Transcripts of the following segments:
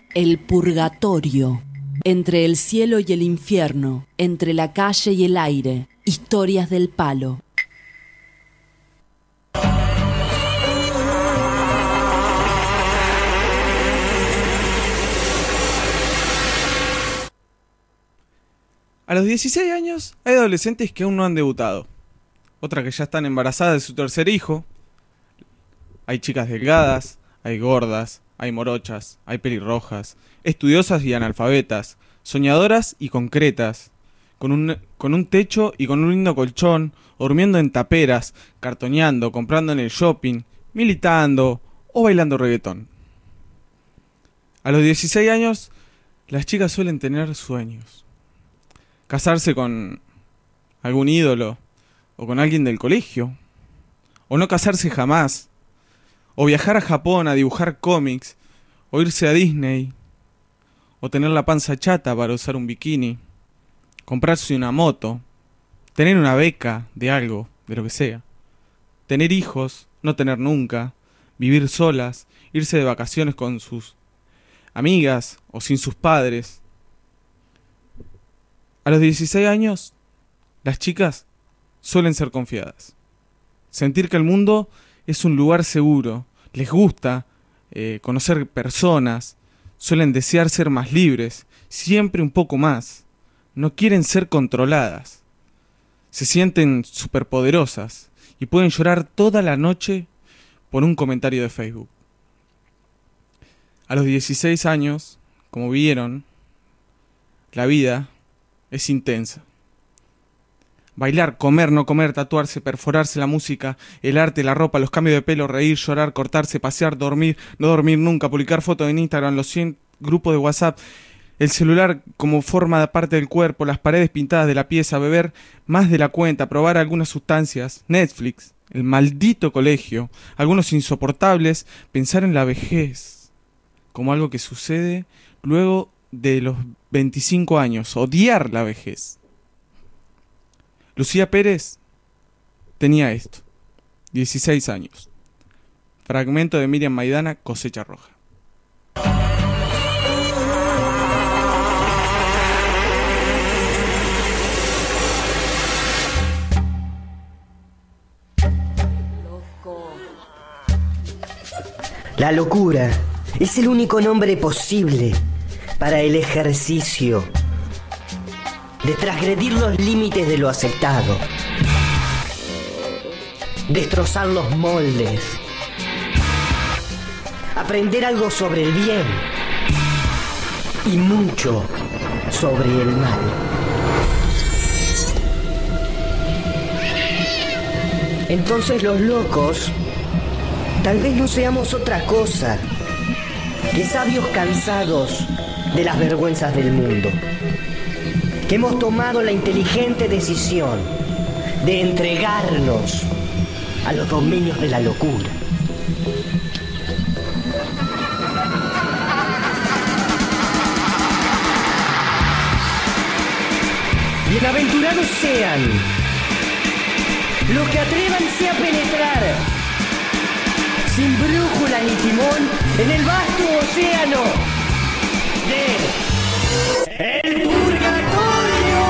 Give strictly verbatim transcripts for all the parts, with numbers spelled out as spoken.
El purgatorio. Entre el cielo y el infierno, entre la calle y el aire, historias del palo. A los dieciséis años hay adolescentes que aún no han debutado, otras que ya están embarazadas de su tercer hijo. Hay chicas delgadas, hay gordas, hay morochas, hay pelirrojas, estudiosas y analfabetas, soñadoras y concretas, con un, con un techo y con un lindo colchón, durmiendo en taperas, cartoneando, comprando en el shopping, militando o bailando reggaetón. A los dieciséis años, las chicas suelen tener sueños. Casarse con algún ídolo, o con alguien del colegio, o no casarse jamás, o viajar a Japón a dibujar cómics, o irse a Disney, o tener la panza chata para usar un bikini, comprarse una moto, tener una beca de algo, de lo que sea, tener hijos, no tener nunca, vivir solas, irse de vacaciones con sus amigas o sin sus padres. A los dieciséis años, las chicas suelen ser confiadas. Sentir que el mundo es un lugar seguro. Les gusta eh, conocer personas. Suelen desear ser más libres. Siempre un poco más. No quieren ser controladas. Se sienten superpoderosas. Y pueden llorar toda la noche por un comentario de Facebook. A los dieciséis años, como vieron, la vida es intensa. Bailar, comer, no comer, tatuarse, perforarse, la música, el arte, la ropa, los cambios de pelo, reír, llorar, cortarse, pasear, dormir, no dormir nunca, publicar fotos en Instagram, los cien grupos de WhatsApp, el celular como forma de parte del cuerpo, las paredes pintadas de la pieza, beber más de la cuenta, probar algunas sustancias, Netflix, el maldito colegio, algunos insoportables, pensar en la vejez como algo que sucede luego de los veinticinco años, odiar la vejez. Lucía Pérez tenía esto, dieciséis años. Fragmento de Miriam Maidana, Cosecha Roja. La locura es el único nombre posible para el ejercicio de transgredir los límites de lo aceptado, destrozar los moldes, aprender algo sobre el bien y mucho sobre el mal. Entonces los locos tal vez no seamos otra cosa que sabios cansados de las vergüenzas del mundo, que hemos tomado la inteligente decisión de entregarnos a los dominios de la locura. Bienaventurados sean los que atrévanse a penetrar sin brújula ni timón en el vasto océano de el purgatorio.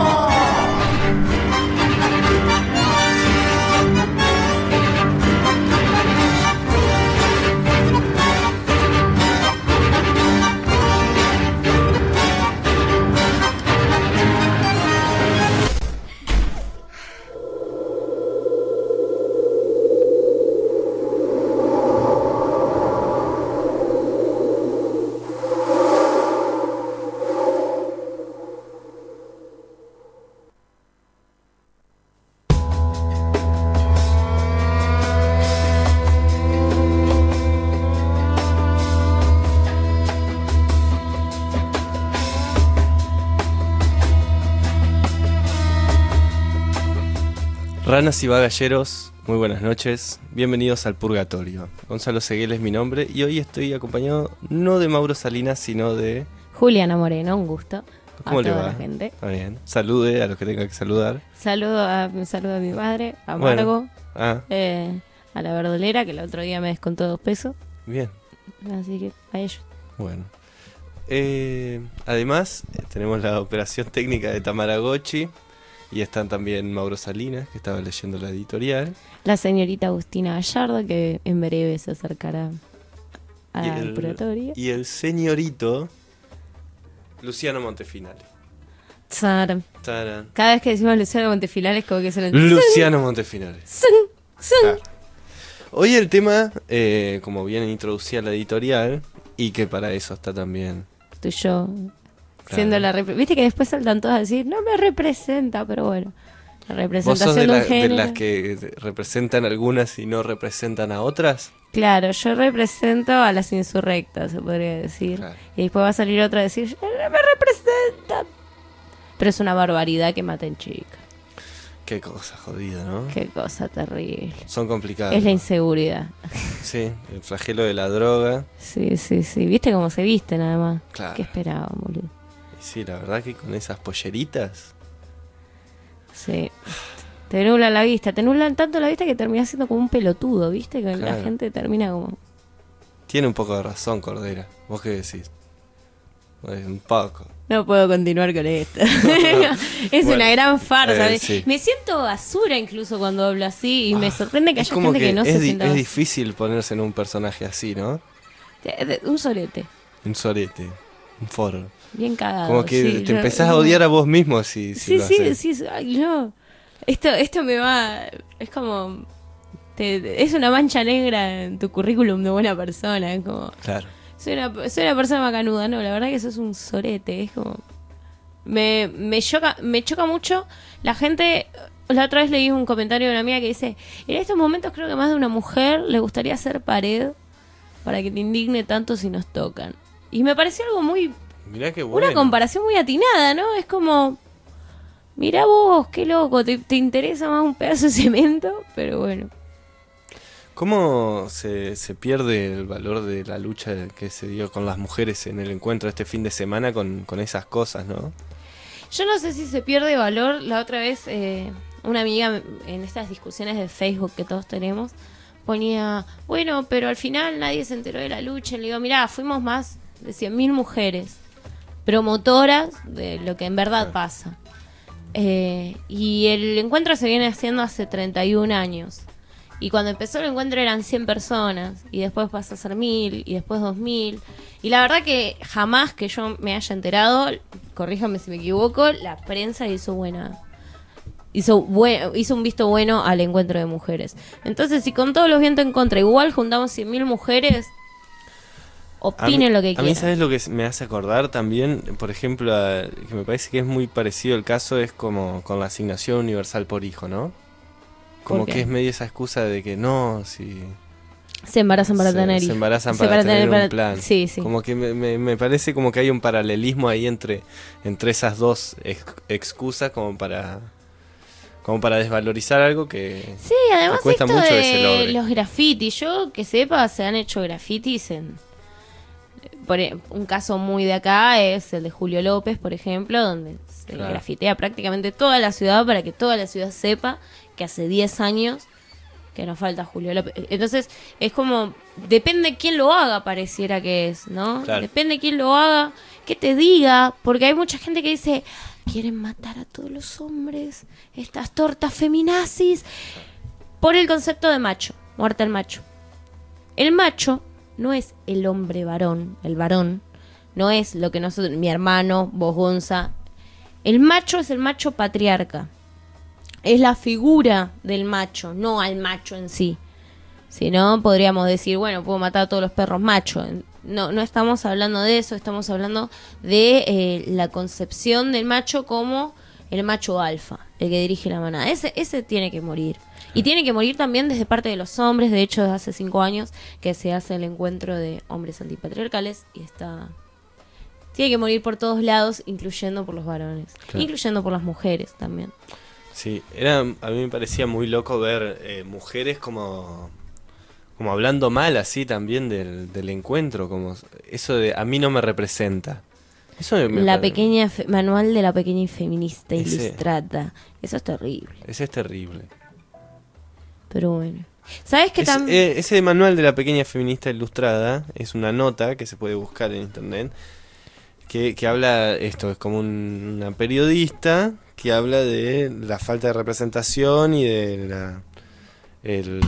Ranas y bagalleros, muy buenas noches, bienvenidos al Purgatorio. Gonzalo Seguel es mi nombre y hoy estoy acompañado no de Mauro Salinas, sino de... Juliana Moreno, un gusto. ¿Cómo a le toda va? la gente. Está bien. Salude a los que tenga que saludar. Saludo a, saludo a mi madre, a Bueno. Margo, Ah, eh, a la verdolera, que el otro día me descontó dos pesos. bien, Así que a ellos. bueno. eh, además eh, tenemos la operación técnica de Tamaragochi y están también Mauro Salinas, que estaba leyendo la editorial. La señorita Agustina Gallardo, que en breve se acercará Y al el, purgatorio. y el señorito Luciano Montefinale. Tsar. Tarán. Cada vez que decimos Luciano Montefinale es como que se lo Luciano Montefinale. Zun, zun. Claro. Hoy el tema, eh, como bien introducía la editorial, y que para eso está también. Tú y yo. Claro. Siendo la repre- Viste que después saltan todos a decir, no me representa, pero bueno. La ¿Vos representación sos de, de, la- un de género. las que representan algunas y no representan a otras? Claro, yo represento a las insurrectas, se podría decir. Claro. Y después va a salir otra a decir, no me representa. Pero es una barbaridad que maten chicas. Qué cosa jodida, ¿no? Qué cosa terrible. Son complicadas. Es la inseguridad. Sí, el flagelo de la droga. Sí, sí, sí. ¿Viste cómo se visten además? Claro. ¿Qué esperaban, boludo? Y sí, la verdad que con esas polleritas. Sí. Te nublan la vista. Te nublan tanto la vista que terminas siendo como un pelotudo, ¿viste? Que Claro. la gente termina como... Tiene un poco de razón, Cordera. ¿Vos qué decís? Pues, un poco. No puedo continuar con esto. Es Bueno, una gran farsa. eh, sí. Me siento basura incluso cuando hablo así y me sorprende que Es haya como gente que, no es, se di- sienta es basura. difícil ponerse en un personaje así, ¿no? De- de- Un sorete. Un sorete, un forro. Bien cagado. Como que sí, te yo- empezás a no. odiar a vos mismo si, si Sí, lo sí, haces. sí, sí. Ay, no. Esto, esto me va... Es como... te- es una mancha negra en tu currículum de buena persona. Es como... Claro. Soy una, soy una persona macanuda. No, la verdad que eso es un sorete. Es como... Me, me choca me choca mucho la gente. La otra vez leí un comentario de una amiga que dice, en estos momentos creo que más de una mujer le gustaría hacer pared para que te indigne tanto si nos tocan. Y me pareció algo muy... Mirá qué bueno. Una comparación muy atinada, ¿no? Es como... Mirá vos, qué loco, te, te interesa más un pedazo de cemento, pero bueno. ¿Cómo se, se pierde el valor de la lucha que se dio con las mujeres en el encuentro este fin de semana con, con esas cosas, no? Yo no sé si se pierde valor. La otra vez, eh, una amiga en estas discusiones de Facebook que todos tenemos, ponía, bueno, pero al final nadie se enteró de la lucha. Y le digo, mirá, fuimos más de cien mil mujeres promotoras de lo que en verdad pasa. Eh, y el encuentro se viene haciendo hace treinta y un años. Y cuando empezó el encuentro eran cien personas, y después pasó a ser mil, y después dos mil. Y la verdad que jamás que yo me haya enterado, corríjame si me equivoco, la prensa hizo buena... Hizo, buen, hizo un visto bueno al encuentro de mujeres. Entonces, si con todos los vientos en contra igual juntamos cien mil mujeres, opinen a mí, lo que A quieran. mí, ¿sabes lo que me hace acordar también? Por ejemplo, a- que me parece que es muy parecido el caso, es como con la asignación universal por hijo, ¿no? Como ¿Por qué? que es medio esa excusa de que no, si... Se embarazan para se, tener se hijos. embarazan Se para, tener, para- un plan. Sí, sí. Como que me, me- me parece como que hay un paralelismo ahí entre, entre esas dos ex- excusas como para como para desvalorizar algo que, Sí, además que cuesta esto mucho de que se logre. los grafitis, yo que sepa, se han hecho grafitis en... Por e- un caso muy de acá es el de Julio López, por ejemplo, donde se Claro. grafitea prácticamente toda la ciudad para que toda la ciudad sepa que hace diez años que nos falta Julio López. Entonces, es como, depende quién lo haga, pareciera que es, ¿no? Claro. Depende quién lo haga, que te diga, porque hay mucha gente que dice, quieren matar a todos los hombres, estas tortas feminazis, por el concepto de macho, muerte al macho. El macho no es el hombre varón, el varón, no es lo que nosotros, mi hermano, vos Gonza. El macho es el macho patriarca. Es la figura del macho, no al macho en sí. Si no, podríamos decir, bueno, puedo matar a todos los perros machos. No, no estamos hablando de eso, estamos hablando de eh, la concepción del macho como el macho alfa, el que dirige la manada. Ese, ese tiene que morir. Y tiene que morir también desde parte de los hombres. De hecho, desde hace cinco años que se hace el encuentro de hombres antipatriarcales y está... Tiene que morir por todos lados, incluyendo por los varones. Claro. Incluyendo por las mujeres también. Sí, era, a mí me parecía muy loco ver eh, mujeres como, como hablando mal así también del, del encuentro, como eso de a mí no me representa. Eso me, me La pare- pequeña fe- manual de la pequeña feminista Ese- ilustrada. Eso es terrible. Ese es terrible. Pero bueno. ¿Sabes qué Es- también? eh, ese manual de la pequeña feminista ilustrada es una nota que se puede buscar en internet, que, que habla, esto es como un, una periodista que habla de la falta de representación y de la el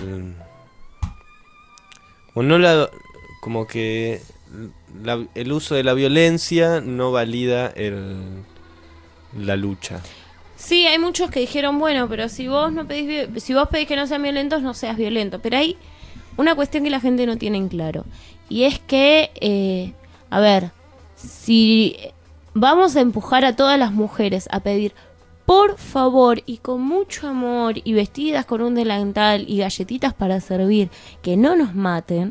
o no la como que la, el uso de la violencia no valida el, la lucha. Sí, hay muchos que dijeron, bueno, pero si vos no pedís, si vos pedís que no sean violentos, no seas violento. Pero hay una cuestión que la gente no tiene en claro. Y es que, eh, a ver, si vamos a empujar a todas las mujeres a pedir, por favor, y con mucho amor, y vestidas con un delantal y galletitas para servir, que no nos maten,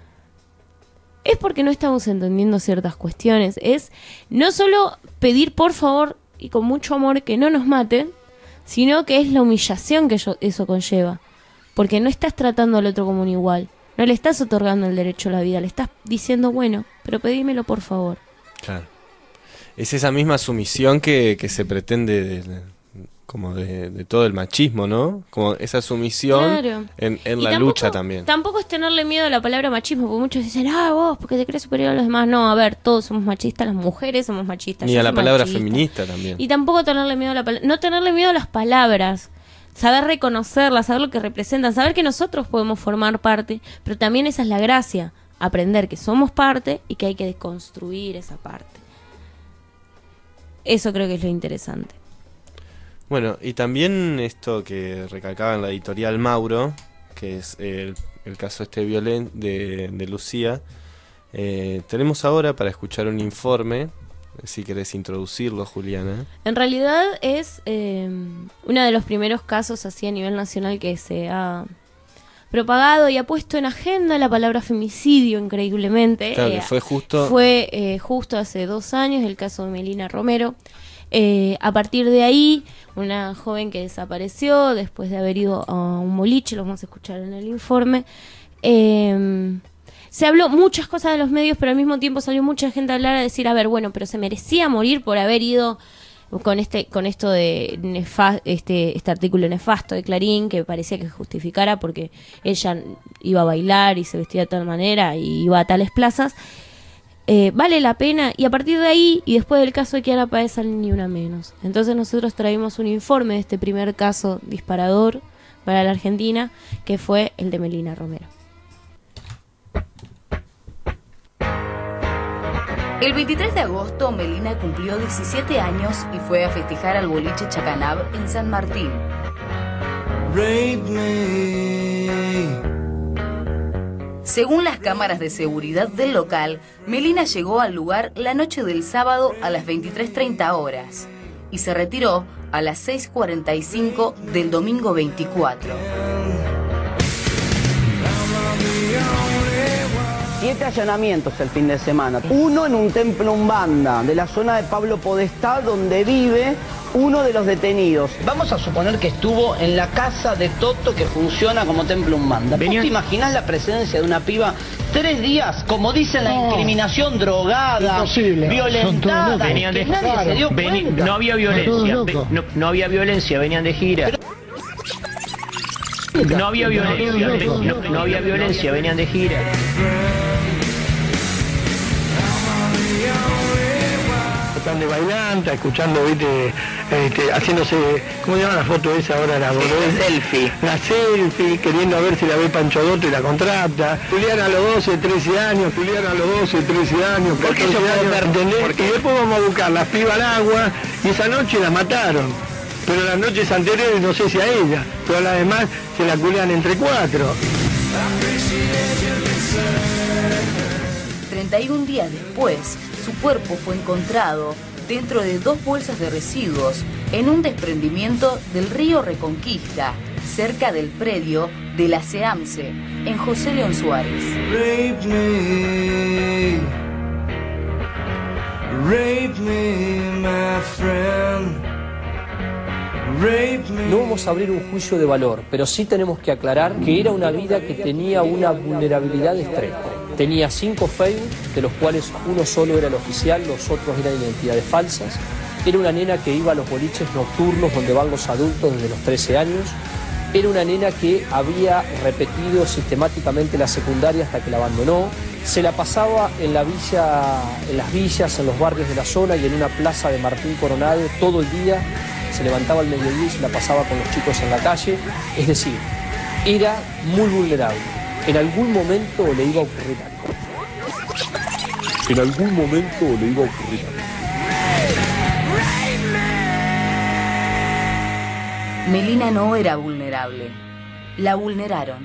es porque no estamos entendiendo ciertas cuestiones. Es no solo pedir, por favor, y con mucho amor que no nos maten, sino que es la humillación que yo, eso conlleva. Porque no estás tratando al otro como un igual. No le estás otorgando el derecho a la vida. Le estás diciendo, bueno, pero pedímelo por favor. Claro. Es esa misma sumisión que, que se pretende de, de, como de, de todo el machismo, ¿no? Como esa sumisión claro. en, en y la tampoco, lucha también. Tampoco es tenerle miedo a la palabra machismo, porque muchos dicen, ah, vos, porque te crees superior a los demás. No, a ver, todos somos machistas, las mujeres somos machistas. Ni yo a la soy palabra machista. feminista también. Y tampoco tenerle miedo a la palabra, no tenerle miedo a las palabras. Saber reconocerlas, saber lo que representan, saber que nosotros podemos formar parte, pero también esa es la gracia, aprender que somos parte y que hay que deconstruir esa parte. Eso creo que es lo interesante. Bueno, y también esto que recalcaba en la editorial Mauro, que es el, el caso este violen de, de Lucía, eh, tenemos ahora para escuchar un informe, si querés introducirlo, Juliana. En realidad es eh, uno de los primeros casos así a nivel nacional que se ha propagado y ha puesto en agenda la palabra femicidio, increíblemente. Claro, eh, que fue justo... Fue eh, justo hace dos años el caso de Melina Romero. Eh, a partir de ahí, una joven que desapareció después de haber ido a un boliche, lo vamos a escuchar en el informe. Eh, se habló muchas cosas de los medios, pero al mismo tiempo salió mucha gente a hablar a decir, a ver, bueno, pero se merecía morir por haber ido con este con esto de nefa- este este artículo nefasto de Clarín, que parecía que justificara porque ella iba a bailar y se vestía de tal manera y iba a tales plazas. Eh, vale la pena, y a partir de ahí y después del caso de Kiara Páez sale ni una menos. Entonces nosotros traímos un informe de este primer caso disparador para la Argentina, que fue el de Melina Romero. El veintitrés de agosto, Melina cumplió diecisiete años y fue a festejar al boliche Chacanab en San Martín. Rape me. Según las cámaras de seguridad del local, Melina llegó al lugar la noche del sábado a las veintitrés treinta horas y se retiró a las seis cuarenta y cinco del domingo veinticuatro. Siete allanamientos el fin de semana. Uno en un templo umbanda de la zona de Pablo Podestá, donde vive uno de los detenidos. Vamos a suponer que estuvo en la casa de Toto, que funciona como templo umbanda. ¿Vos te imaginás la presencia de una piba tres días, como dice la incriminación, drogada, imposible, violentada? Venían de, nadie se dio veni, cuenta. no había violencia, ve, no, no había violencia, venían de gira. Pero, no había violencia, ve, no, no había violencia, venían de gira. De bailanta, escuchando, viste, este, haciéndose, ¿cómo se llama la foto esa ahora? La, sí, la selfie. La selfie, queriendo a ver si la ve Pancho Dotto y la contrata. Julián a los doce, trece años, Julián a los doce, trece años, ¿Por qué yo puedo pertenecer? Porque después vamos a buscar las pibas al agua y esa noche la mataron. Pero las noches anteriores no sé si a ella, pero a las demás se la culean entre cuatro. treinta y un días después, su cuerpo fue encontrado dentro de dos bolsas de residuos en un desprendimiento del río Reconquista, cerca del predio de la SEAMSE, en José León Suárez. Rape me, rape me, my friend. No vamos a abrir un juicio de valor, pero sí tenemos que aclarar que era una vida que tenía una vulnerabilidad extrema. Tenía cinco Facebook, de los cuales uno solo era el oficial, los otros eran identidades falsas. Era una nena que iba a los boliches nocturnos donde van los adultos desde los trece años. Era una nena que había repetido sistemáticamente la secundaria hasta que la abandonó. Se la pasaba en la villa, en las villas, en los barrios de la zona y en una plaza de Martín Coronado todo el día. Se levantaba al mediodía y se la pasaba con los chicos en la calle. Es decir, era muy vulnerable. En algún momento le iba a ocurrir algo. En algún momento le iba a ocurrir algo. Melina no era vulnerable. La vulneraron.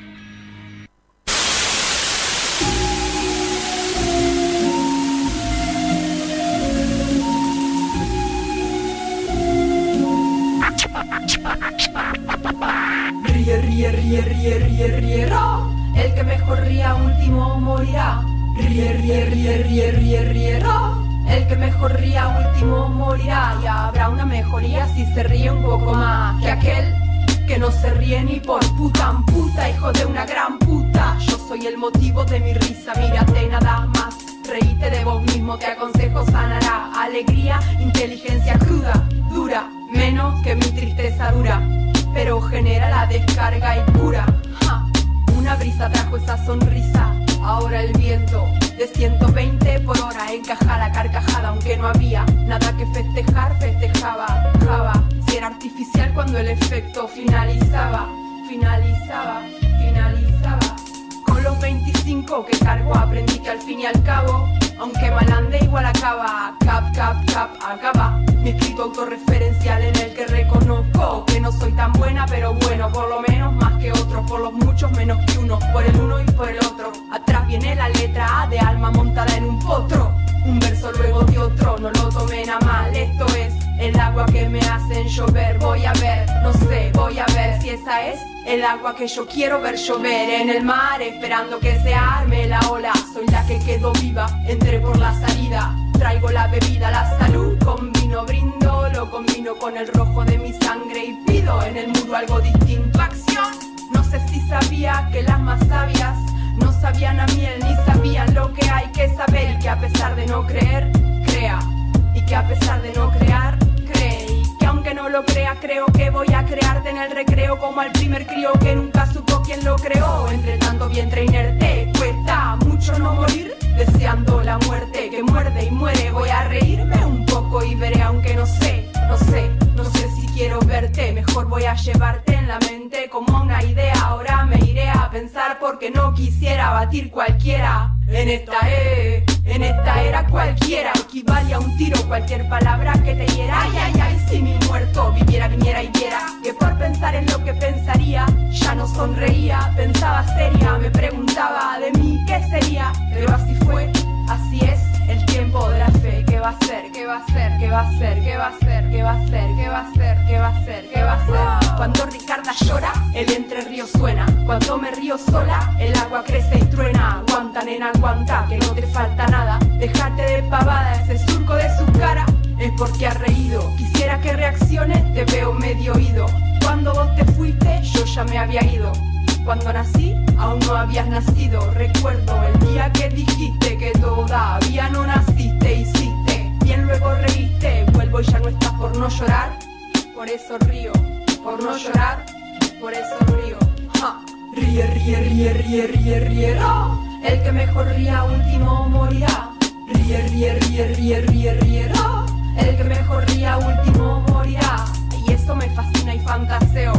Ríe, ríe, ríe, ríe, ríe, ríe, ra. El que mejor ría último morirá. Ríe, ríe, ríe, ríe, ríe, ríe, ra. El que mejor ría último morirá. Y habrá una mejoría si se ríe un poco más que aquel que no se ríe ni por puta en puta, hijo de una gran puta. Yo soy el motivo de mi risa, mírate nada más. Reíte de vos mismo, te aconsejo sanará. Alegría, inteligencia cruda, dura, menos que mi tristeza dura, pero genera la descarga y cura. Ja. Una brisa trajo esa sonrisa, ahora el viento de ciento veinte por hora encaja la carcajada, aunque no había nada que festejar, festejaba, java. Si era artificial cuando el efecto finalizaba, finalizaba, finalizaba. Con los veinticinco que cargo aprendí que al fin y al cabo, aunque mal ande igual acaba, cap, cap, cap, acaba. Mi escrito autorreferencial en el que reconozco que no soy tan buena, pero bueno, por lo menos más que otros, por los muchos menos que uno, por el uno y por el otro. Atrás viene la letra A de alma montada en un potro, un verso luego de otro, no lo tomen a mal, esto es el agua que me hacen llover. Voy a ver, no sé, voy a ver si esa es el agua que yo quiero ver llover en el mar, esperando que se arme la ola. Soy la que quedó viva, entré por la salida. Traigo la bebida, la salud, con vino brindo, lo combino con el rojo de mi sangre y pido en el muro algo distinto. Acción, no sé si sabía que las más sabias no sabían a miel ni sabían lo que hay que saber, y que a pesar de no creer, crea, y que a pesar de no crear, cree, y que aunque no lo crea, creo que voy a crearte en el recreo como al primer crío que nunca supo quién lo creó. Entre tanto vientre inerte, cuesta mucho no morir, deseando la muerte que muerde y muere. Voy a reírme un poco y veré, aunque no sé, no sé, no sé si quiero verte. Mejor voy a llevarte en la mente como una idea. Ahora me iré a pensar porque no quisiera batir cualquiera. En esta e, en esta era cualquiera equivale a un tiro, cualquier palabra que te hiera. Ay, ay, ay, si mi muerto viviera, viniera y viera que por pensar en lo que pensaría ya no sonreía, pensaba seria, me preguntaba de mí qué sería, pero así fue, así es el tiempo de la fe. ¿Qué va a ser? ¿Qué va a ser? ¿Qué va a ser? ¿Qué va a ser? ¿Qué va a ser? ¿Qué va a ser? ¿Qué va a ser? ¿Qué va a ser? Cuando Ricarda llora, el entre río suena. Cuando me río sola, el agua crece y truena. Aguanta, nena, aguanta, que no te falta nada. Déjate de pavada, ese surco de su cara es porque ha reído. Quisiera que reacciones, te veo medio oído. Cuando vos te fuiste, yo ya me había ido. Cuando nací, aún no habías nacido. Recuerdo el día que dijiste que todavía no naciste. Hiciste, bien luego reíste. Vuelvo y ya no estás por no llorar. Por eso río, por no llorar. Por eso río. Ja. Ríe, ríe, ríe, ríe, ríe, ríe, ra. El que mejor ría último morirá. Ríe, ríe, ríe, ríe, ríe, ríe, ra. El que mejor ría último morirá. Y eso me fascina y fantaseo.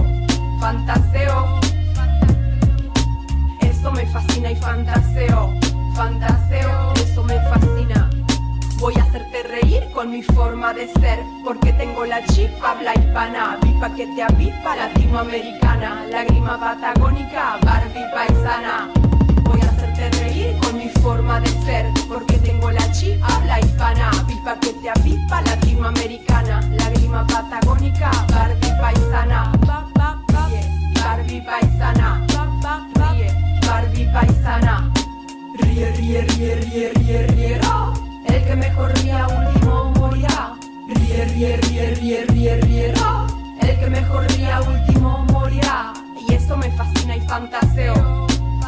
Fantaseo. Eso me fascina y fantaseo, fantaseo, eso me fascina. Voy a hacerte reír con mi forma de ser, porque tengo la chispa habla hispana, vipa que te avispa latinoamericana, lágrima patagónica, Barbie paisana. Voy a hacerte reír con mi forma de ser, porque tengo la chispa habla hispana, vipa que te avispa latinoamericana, lágrima patagónica, Barbie paisana. Barbie paisana, ríe, Barbie paisana. Ríe, ríe, ríe, ríe, ríe, ríe, ra. El que mejor ría último morirá. Ríe, ríe, ríe, ríe, ríe, ríe, ra. El que mejor ría último morirá. Y eso me fascina y fantaseo.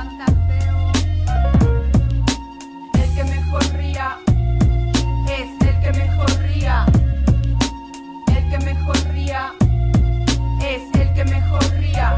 El que mejor ría es el que mejor ría. El que mejor ría es el que mejor ría.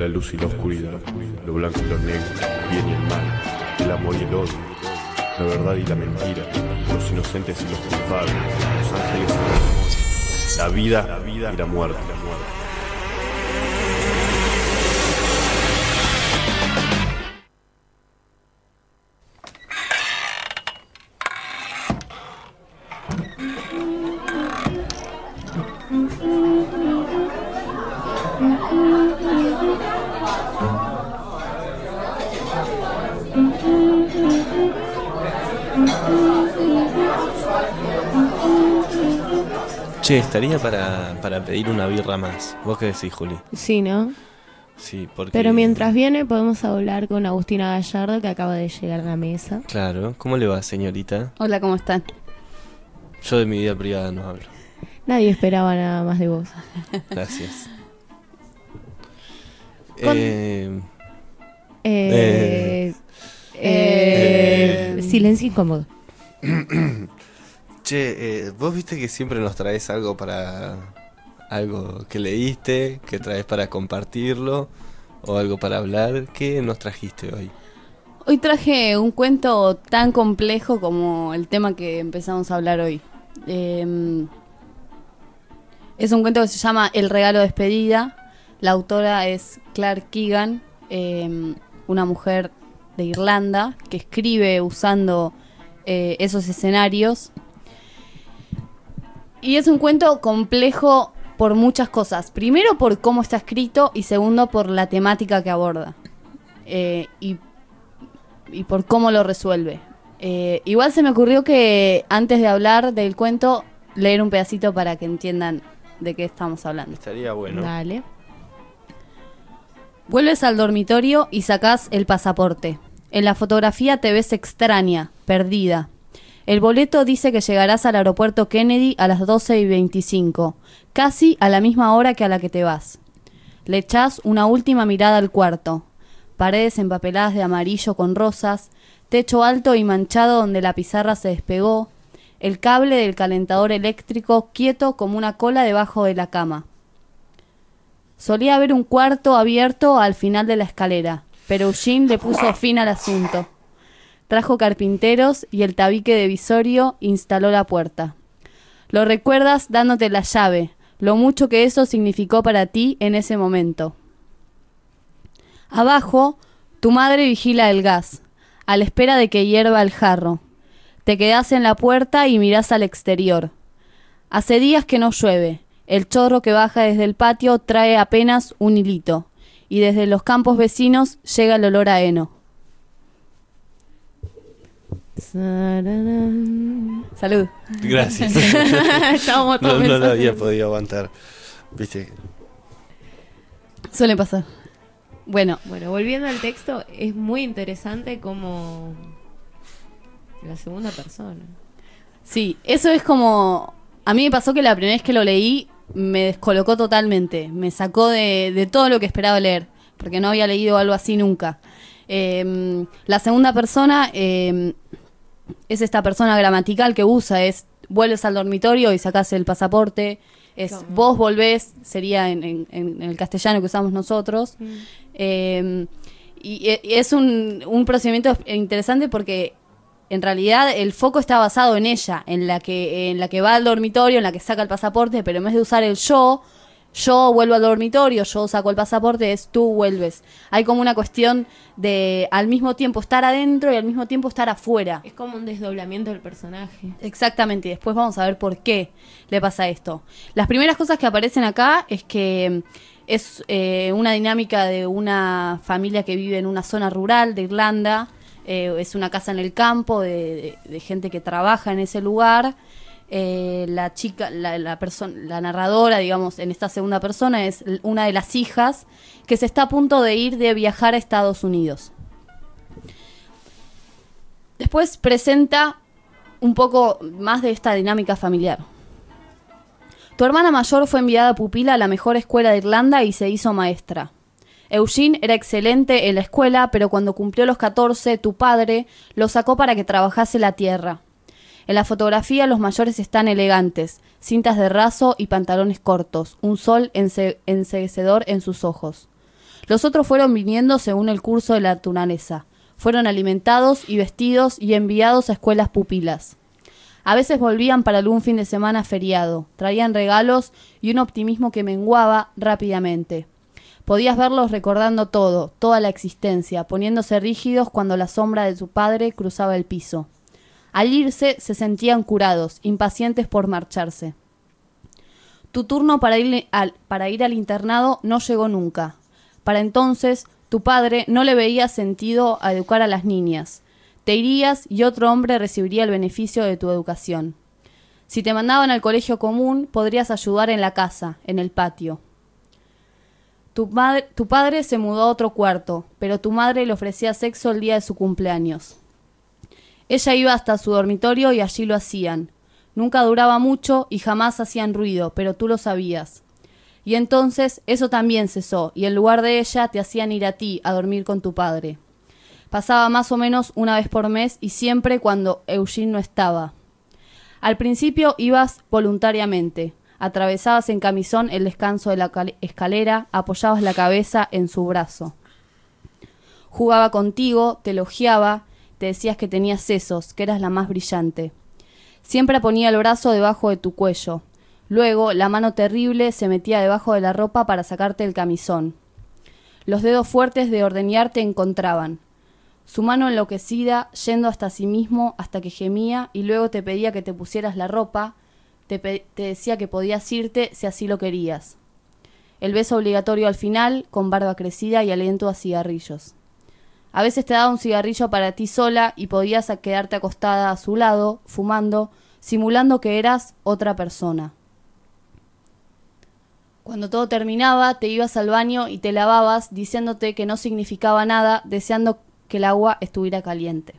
la luz y la oscuridad, lo blanco y lo negro, el bien y el mal, el amor y el odio, la verdad y la mentira, los inocentes y los culpables, los ángeles y los demonios, la vida, la vida y la muerte. Che, estaría para, para pedir una birra más. ¿Vos qué decís, Juli? Sí, ¿no? Sí, porque... Pero mientras viene podemos hablar con Agustina Gallardo, que acaba de llegar a la mesa. Claro. ¿Cómo le va, señorita? Hola, ¿cómo están? Yo de mi vida privada no hablo. Nadie esperaba nada más de vos. Gracias. Con... Eh... Eh... Eh... Eh... Silencio incómodo. Che, eh, vos viste que siempre nos traes algo para... algo que leíste, que traes para compartirlo, o algo para hablar. ¿Qué nos trajiste hoy? Hoy traje un cuento tan complejo como el tema que empezamos a hablar hoy. Eh, es un cuento que se llama El regalo de despedida. La autora es Claire Keegan, eh, una mujer de Irlanda que escribe usando eh, esos escenarios. Y es un cuento complejo por muchas cosas. Primero por cómo está escrito y segundo por la temática que aborda. Eh, y, y por cómo lo resuelve. Eh, igual se me ocurrió que antes de hablar del cuento, leer un pedacito para que entiendan de qué estamos hablando. Estaría bueno. Dale. Vuelves al dormitorio y sacás el pasaporte. En la fotografía te ves extraña, perdida. El boleto dice que llegarás al aeropuerto Kennedy a las doce y veinticinco, casi a la misma hora que a la que te vas. Le echás una última mirada al cuarto. Paredes empapeladas de amarillo con rosas, techo alto y manchado donde la pizarra se despegó, el cable del calentador eléctrico quieto como una cola debajo de la cama. Solía haber un cuarto abierto al final de la escalera, pero Eugene le puso fin al asunto. Trajo carpinteros y el tabique de visorio instaló la puerta. Lo recuerdas dándote la llave, lo mucho que eso significó para ti en ese momento. Abajo, tu madre vigila el gas, a la espera de que hierva el jarro. Te quedás en la puerta y mirás al exterior. Hace días que no llueve. El chorro que baja desde el patio trae apenas un hilito, y desde los campos vecinos llega el olor a heno. Salud. Gracias. Estábamos todos no, no lo pensando. había podido aguantar. ¿Viste? Suele pasar. Bueno, Bueno, volviendo al texto, es muy interesante como la segunda persona. sí, eso es como... A mí me pasó que la primera vez que lo leí me descolocó totalmente. Me sacó de, de todo lo que esperaba leer, porque no había leído algo así nunca. Eh, la segunda persona eh, es esta persona gramatical que usa, es vuelves al dormitorio y sacás el pasaporte, es ¿Cómo? vos volvés, sería en, en, en el castellano que usamos nosotros. Mm. Eh, y, y es un, un procedimiento interesante porque en realidad el foco está basado en ella, en la que en la que va al dormitorio, en la que saca el pasaporte, pero en vez de usar el yo, yo vuelvo al dormitorio, yo saco el pasaporte, es tú vuelves. Hay como una cuestión de al mismo tiempo estar adentro y al mismo tiempo estar afuera. Es como un desdoblamiento del personaje. Exactamente, y después vamos a ver por qué le pasa esto. Las primeras cosas que aparecen acá es que es eh, una dinámica de una familia que vive en una zona rural de Irlanda. Eh, es una casa en el campo de, de, de gente que trabaja en ese lugar. Eh, la chica, la, la, perso- la narradora, digamos, en esta segunda persona es una de las hijas que se está a punto de ir de viajar a Estados Unidos. Después presenta un poco más de esta dinámica familiar. Tu hermana mayor fue enviada a pupila a la mejor escuela de Irlanda y se hizo maestra. Eugene era excelente en la escuela, pero cuando cumplió los catorce, tu padre lo sacó para que trabajase la tierra. En la fotografía los mayores están elegantes, cintas de raso y pantalones cortos, un sol ence- enceguecedor en sus ojos. Los otros fueron viniendo según el curso de la naturaleza. Fueron alimentados y vestidos y enviados a escuelas pupilas. A veces volvían para algún fin de semana feriado. Traían regalos y un optimismo que menguaba rápidamente. Podías verlos recordando todo, toda la existencia, poniéndose rígidos cuando la sombra de su padre cruzaba el piso. Al irse se sentían curados, impacientes por marcharse. Tu turno para ir al, para ir al internado no llegó nunca. Para entonces, tu padre no le veía sentido a educar a las niñas. Te irías y otro hombre recibiría el beneficio de tu educación. Si te mandaban al colegio común, podrías ayudar en la casa, en el patio. Tu, madre, tu padre se mudó a otro cuarto, pero tu madre le ofrecía sexo el día de su cumpleaños. Ella iba hasta su dormitorio y allí lo hacían. Nunca duraba mucho y jamás hacían ruido, pero tú lo sabías. Y entonces eso también cesó, y en lugar de ella te hacían ir a ti a dormir con tu padre. Pasaba más o menos una vez por mes y siempre cuando Eugene no estaba. Al principio ibas voluntariamente. Atravesabas en camisón el descanso de la escalera, apoyabas la cabeza en su brazo. Jugaba contigo, te elogiaba, te decías que tenías sesos, que eras la más brillante. Siempre ponía el brazo debajo de tu cuello. Luego, la mano terrible se metía debajo de la ropa para sacarte el camisón. Los dedos fuertes de ordeñar te encontraban. Su mano enloquecida, yendo hasta sí mismo hasta que gemía y luego te pedía que te pusieras la ropa. Te, pe- te decía que podías irte si así lo querías. El beso obligatorio al final, con barba crecida y aliento a cigarrillos. A veces te daba un cigarrillo para ti sola y podías quedarte acostada a su lado, fumando, simulando que eras otra persona. Cuando todo terminaba, te ibas al baño y te lavabas, diciéndote que no significaba nada, deseando que el agua estuviera caliente.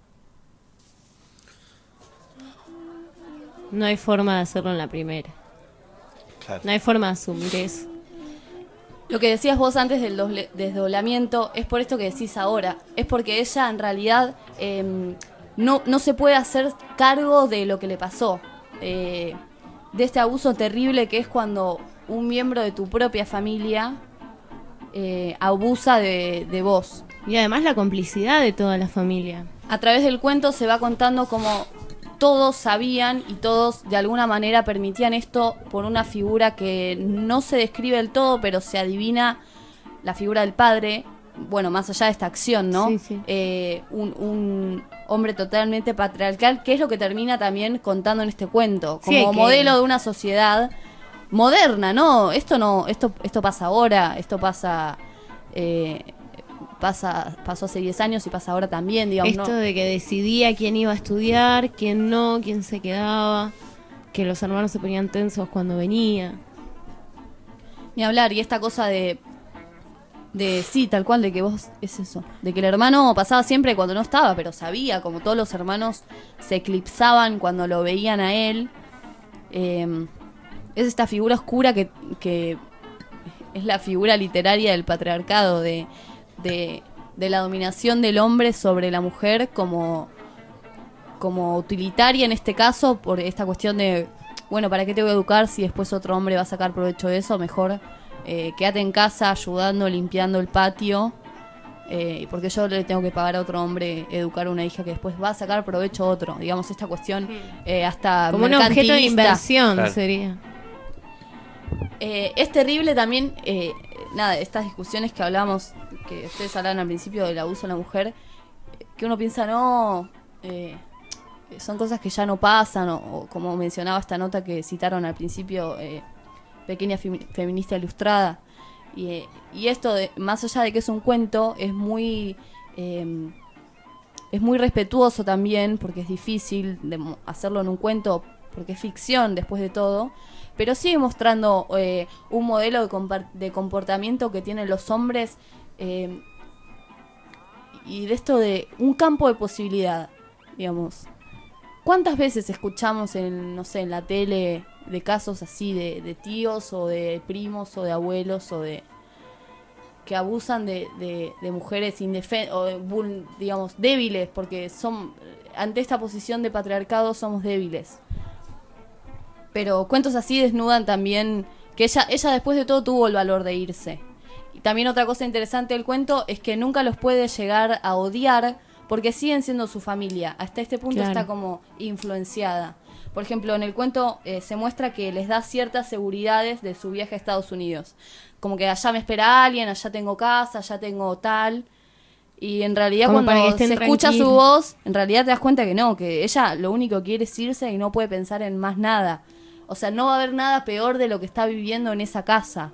No hay forma de hacerlo en la primera. Claro. No hay forma de asumir eso. Lo que decías vos antes del doble- desdoblamiento es por esto que decís ahora. Es porque ella en realidad eh, no, no se puede hacer cargo de lo que le pasó. Eh, de este abuso terrible que es cuando un miembro de tu propia familia eh, abusa de, de vos. Y además la complicidad de toda la familia. A través del cuento se va contando cómo todos sabían y todos de alguna manera permitían esto por una figura que no se describe del todo, pero se adivina la figura del padre, bueno, más allá de esta acción, ¿no? Sí, sí. Eh, un, un hombre totalmente patriarcal, que es lo que termina también contando en este cuento, como Sí, que- modelo de una sociedad moderna, ¿no? Esto no, esto, esto pasa ahora, esto pasa... Eh, Pasa, pasó hace diez años y pasa ahora también, digamos. Esto ¿no? de que decidía quién iba a estudiar, quién no, quién se quedaba, que los hermanos se ponían tensos cuando venía. Ni hablar, y esta cosa de, de sí, tal cual, de que vos, es eso, de que el hermano pasaba siempre cuando no estaba, pero sabía, como todos los hermanos se eclipsaban cuando lo veían a él. Eh, es esta figura oscura que, que es la figura literaria del patriarcado, de... De, de la dominación del hombre sobre la mujer como, como utilitaria en este caso, por esta cuestión de, bueno, ¿para qué te voy a educar si después otro hombre va a sacar provecho de eso? Mejor eh, quédate en casa ayudando, limpiando el patio, eh, porque yo le tengo que pagar a otro hombre educar a una hija que después va a sacar provecho a otro. Digamos, esta cuestión eh, hasta Como un objeto de mercantilista. inversión, Claro. sería. Eh, es terrible también, eh, nada, estas discusiones que hablamos, que ustedes hablaban al principio del abuso a la mujer, que uno piensa, no, eh, son cosas que ya no pasan, o, o como mencionaba esta nota que citaron al principio, eh, Pequeña Femi- Feminista Ilustrada, y, eh, y esto, de, más allá de que es un cuento, es muy... Eh, es muy respetuoso también, porque es difícil de mo- hacerlo en un cuento, porque es ficción después de todo, pero sigue mostrando eh, un modelo de, compar- de comportamiento que tienen los hombres eh, y de esto de un campo de posibilidad, digamos. ¿Cuántas veces escuchamos en, no sé, en la tele de casos así de, de tíos o de primos o de abuelos o de que abusan de, de, de mujeres indefensas o de, vul- digamos, débiles, porque son ante esta posición de patriarcado somos débiles? Pero cuentos así desnudan también que ella ella después de todo tuvo el valor de irse, también otra cosa interesante del cuento es que nunca los puede llegar a odiar porque siguen siendo su familia. Hasta este punto Claro. está como influenciada. Por ejemplo, en el cuento eh, se muestra que les da ciertas seguridades de su viaje a Estados Unidos. Como que allá me espera alguien, allá tengo casa, allá tengo tal. Y en realidad Como para que cuando estén se escucha su tranquilos. voz, en realidad te das cuenta que no, que ella lo único que quiere es irse y no puede pensar en más nada. O sea, no va a haber nada peor de lo que está viviendo en esa casa.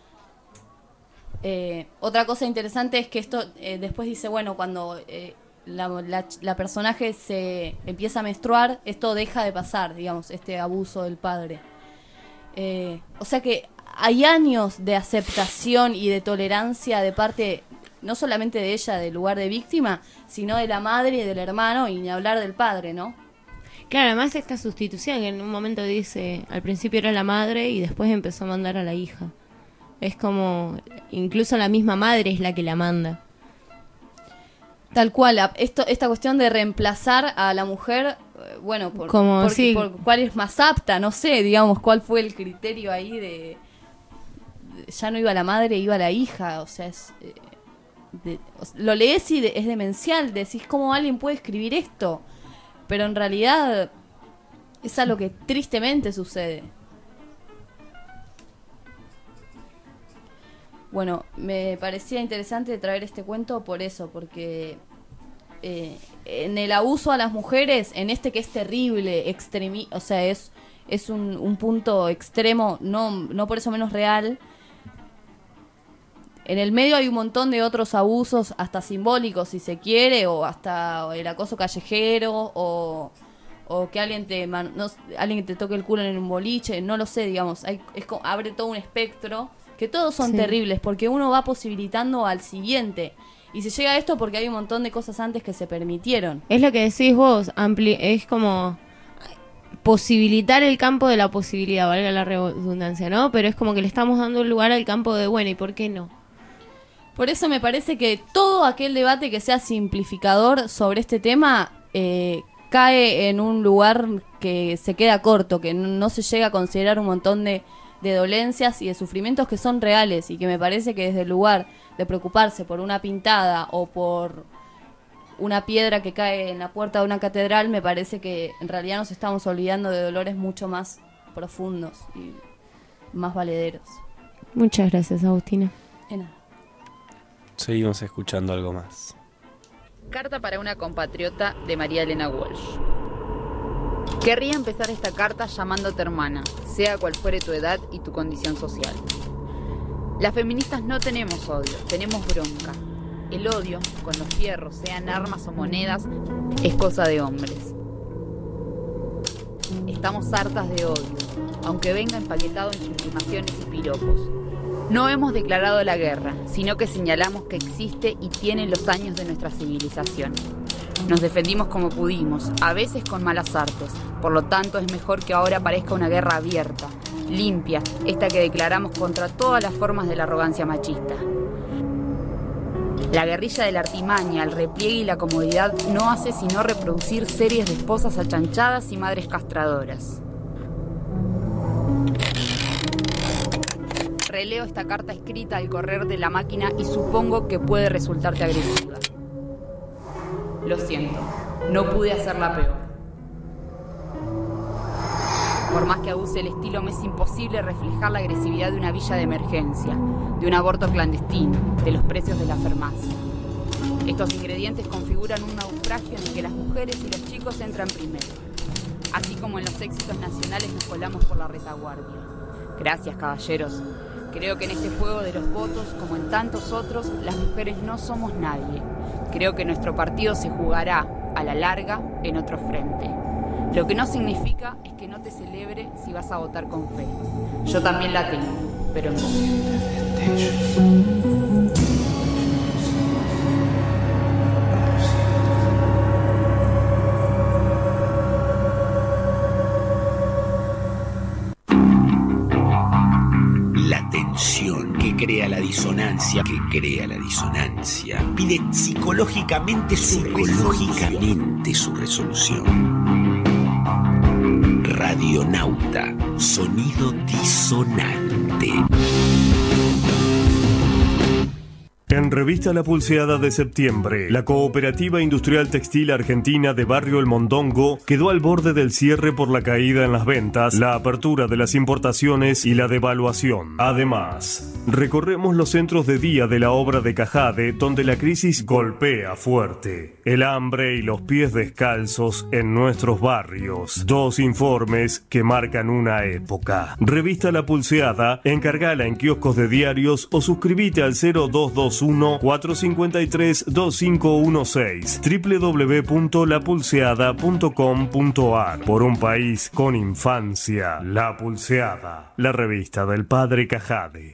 Eh, otra cosa interesante es que esto eh, después dice, bueno, cuando eh, la, la, la personaje se empieza a menstruar, esto deja de pasar, digamos, este abuso del padre. Eh, o sea que hay años de aceptación y de tolerancia de parte, no solamente de ella, del lugar de víctima, sino de la madre y del hermano, y ni hablar del padre, ¿no? Claro, además esta sustitución que en un momento dice, al principio era la madre y después empezó a mandar a la hija. Es como, incluso la misma madre es la que la manda. Tal cual, a- esto, esta cuestión de reemplazar a la mujer, eh, bueno, por, Como, por, sí. por cuál es más apta, no sé, digamos, cuál fue el criterio ahí de, de- ya no iba la madre, iba la hija, o sea, es, eh, de- o sea, lo lees y de- es demencial, decís cómo alguien puede escribir esto, pero en realidad es algo que tristemente sucede. Bueno, me parecía interesante traer este cuento por eso, porque eh, en el abuso a las mujeres, en este que es terrible, extremi, o sea, es, es un, un punto extremo, no, no por eso menos real. En el medio hay un montón de otros abusos, hasta simbólicos si se quiere, o hasta el acoso callejero, o, o que alguien te man- no, alguien que te toque el culo en un boliche, no lo sé, digamos, hay, es co- abre todo un espectro, que todos son Sí. terribles, porque uno va posibilitando al siguiente. Y se llega a esto porque hay un montón de cosas antes que se permitieron. Es lo que decís vos, ampli es como posibilitar el campo de la posibilidad, valga la redundancia, ¿no? Pero es como que le estamos dando lugar al campo de, bueno, ¿y por qué no? Por eso me parece que todo aquel debate que sea simplificador sobre este tema eh, cae en un lugar que se queda corto, que no, no se llega a considerar un montón de, de dolencias y de sufrimientos que son reales, y que me parece que desde el lugar de preocuparse por una pintada o por una piedra que cae en la puerta de una catedral, me parece que en realidad nos estamos olvidando de dolores mucho más profundos y más valederos. Muchas gracias, Agustina. De nada. Seguimos escuchando algo más. Carta para una compatriota de María Elena Walsh. Querría empezar esta carta llamándote hermana, sea cual fuere tu edad y tu condición social. Las feministas no tenemos odio, tenemos bronca. El odio, con los fierros, sean armas o monedas, es cosa de hombres. Estamos hartas de odio, aunque venga empaquetado en sublimaciones y piropos. No hemos declarado la guerra, sino que señalamos que existe y tiene los años de nuestra civilización. Nos defendimos como pudimos, a veces con malas artes. Por lo tanto, es mejor que ahora parezca una guerra abierta, limpia, esta que declaramos contra todas las formas de la arrogancia machista. La guerrilla de la artimaña, el repliegue y la comodidad no hace sino reproducir series de esposas achanchadas y madres castradoras. Releo esta carta escrita al correr de la máquina y supongo que puede resultarte agresiva. Lo siento, no pude hacerla peor. Por más que abuse el estilo, me es imposible reflejar la agresividad de una villa de emergencia, de un aborto clandestino, de los precios de la farmacia. Estos ingredientes configuran un naufragio en el que las mujeres y los chicos entran primero. Así como en los éxitos nacionales nos colamos por la retaguardia. Gracias, caballeros. Creo que en este juego de los votos, como en tantos otros, las mujeres no somos nadie. Creo que nuestro partido se jugará, a la larga, en otro frente. Lo que no significa es que no te celebre si vas a votar con fe. Yo también la tengo, pero en vos. La tensión que crea la disonancia, que crea la disonancia, pide psicológicamente su psicológicamente su resolución. Radionauta, sonido disonante. En Revista La Pulseada de septiembre, la Cooperativa Industrial Textil Argentina de Barrio El Mondongo quedó al borde del cierre por la caída en las ventas, la apertura de las importaciones y la devaluación. Además, recorremos los centros de día de la obra de Cajade, donde la crisis golpea fuerte. El hambre y los pies descalzos en nuestros barrios. Dos informes que marcan una época. Revista La Pulseada, encargala en kioscos de diarios o suscríbete al cero dos dos uno, cuatro cinco tres, dos cinco uno seis, doble u doble u doble u punto la pulseada punto com punto a r. Por un país con infancia. La Pulseada, la revista del padre Cajade.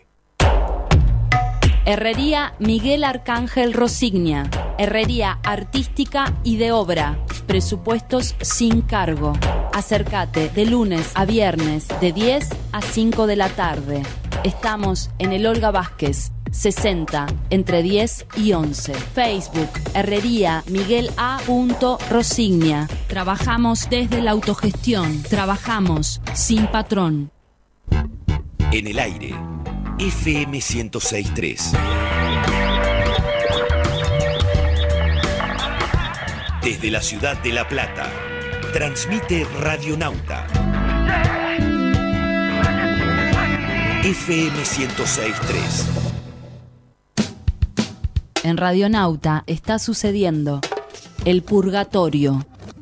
Herrería Miguel Arcángel Rosignia. Herrería artística y de obra. Presupuestos sin cargo. Acércate de lunes a viernes de diez a cinco de la tarde. Estamos en el Olga Vázquez, sesenta, entre diez y once. Facebook, Herrería Miguel A. Rosignia. Trabajamos desde la autogestión. Trabajamos sin patrón. En el aire, F M ciento seis punto tres. Desde la ciudad de La Plata, transmite Radionauta. F M ciento seis punto tres. En Radionauta está sucediendo El Purgatorio.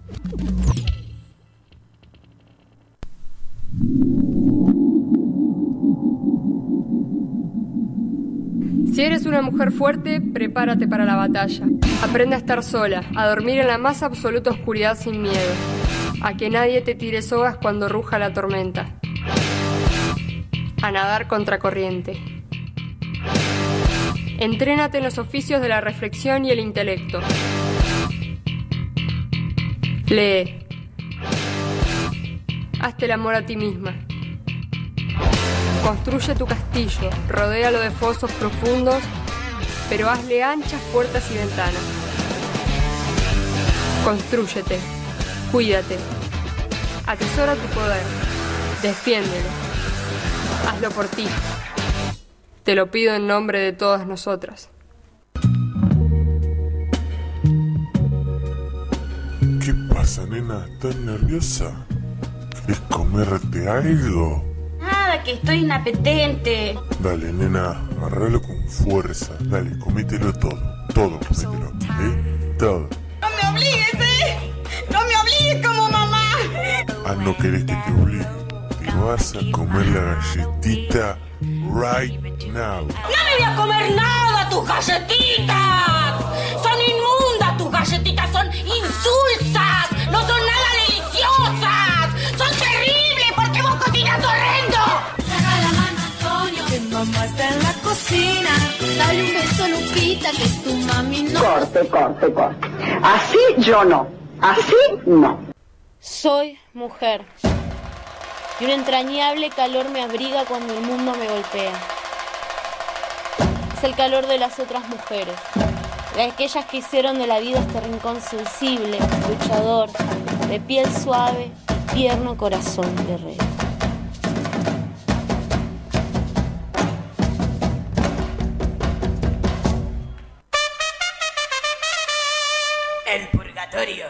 Si eres una mujer fuerte, prepárate para la batalla. Aprende a estar sola, a dormir en la más absoluta oscuridad sin miedo, a que nadie te tire sogas cuando ruja la tormenta, a nadar contracorriente. Entrénate en los oficios de la reflexión y el intelecto. Lee. Hazte el amor a ti misma. Construye tu castillo, rodéalo de fosos profundos, pero hazle anchas puertas y ventanas. Constrúyete, cuídate, atesora tu poder, defiéndelo, hazlo por ti. Te lo pido en nombre de todas nosotras. ¿Qué pasa, nena? ¿Estás nerviosa? ¿Querés comerte algo? Nada, que estoy inapetente. Dale, nena, agarralo con fuerza. Dale, comételo todo. Todo, comételo. ¿Eh? Todo. No me obligues, ¿eh? No me obligues como mamá. Ah, no querés que te obligue. Te vas a comer la galletita right now. ¡No me voy a comer nada, tus galletitas! ¡Son inmundas tus galletitas! ¡Son insulsas! ¡No son nada deliciosas! ¡Son terribles porque vos cocinas horrendo! Saca la mano, Antonio, que mamá está en la cocina. Dale un beso, Lupita, que tu mami no... Corte, corte, corte. Así yo no. Así no. Soy mujer. Y un entrañable calor me abriga cuando el mundo me golpea. Es el calor de las otras mujeres, de aquellas que hicieron de la vida este rincón sensible, luchador, de piel suave y tierno corazón guerrero. El Purgatorio.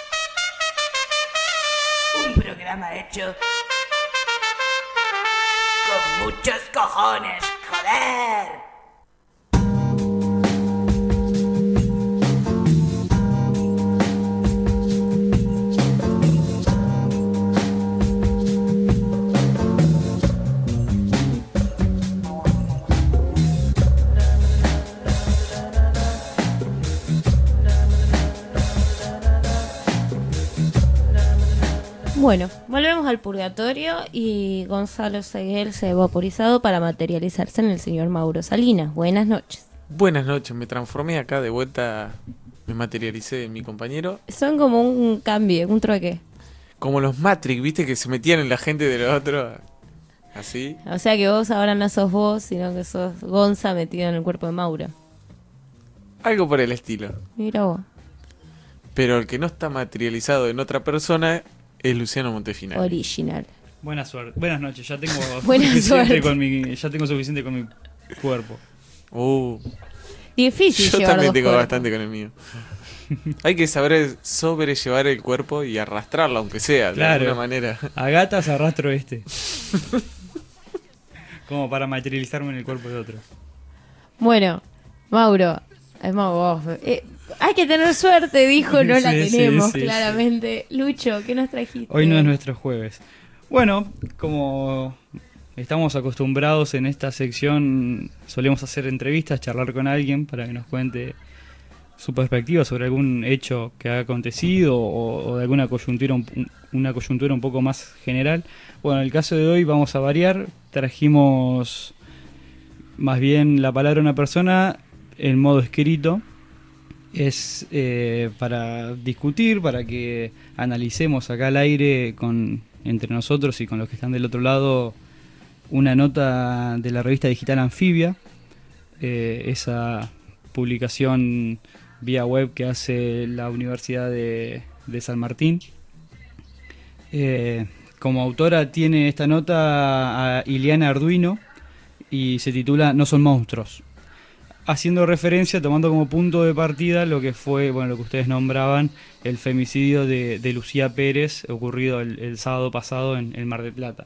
Un programa hecho con muchos cojones, joder. Bueno, volvemos al purgatorio y Gonzalo Seguel se ha vaporizado para materializarse en el señor Mauro Salinas. Buenas noches. Buenas noches, me transformé acá de vuelta, me materialicé en mi compañero. Son como un cambio, un trueque. Como los Matrix, ¿viste? Que se metían en la gente de los otros, así. O sea que vos ahora no sos vos, sino que sos Gonza metido en el cuerpo de Mauro. Algo por el estilo. Mira vos. Pero el que no está materializado en otra persona es Luciano Montefinari. Original. Buena suerte. Buenas noches, ya tengo Buena suficiente suerte. con mi, ya tengo suficiente con mi cuerpo. Uh. Difícil Yo llevar también dos tengo cuerpos. bastante con el mío. Hay que saber sobrellevar el cuerpo y arrastrarlo, aunque sea, Claro. de alguna manera. A gatas arrastro este. Como para materializarme en el cuerpo de otro. Bueno, Mauro, es más vos. eh, hay que tener suerte, dijo, no la Sí, sí, tenemos, sí, claramente. Lucho, ¿qué nos trajiste? Hoy no es nuestro jueves. Bueno, como estamos acostumbrados en esta sección, solemos hacer entrevistas, charlar con alguien para que nos cuente su perspectiva sobre algún hecho que ha acontecido o, o de alguna coyuntura, un- una coyuntura un poco más general. Bueno, en el caso de hoy vamos a variar. Trajimos más bien la palabra de una persona en modo escrito. Es eh, para discutir, para que analicemos acá al aire con, entre nosotros y con los que están del otro lado, una nota de la revista digital Anfibia, eh, esa publicación vía web que hace la Universidad de, de San Martín. Eh, como autora tiene esta nota a Ileana Arduino y se titula No son monstruos, haciendo referencia, tomando como punto de partida lo que fue, bueno, lo que ustedes nombraban, el femicidio de, de Lucía Pérez, ocurrido el, el sábado pasado en el Mar del Plata.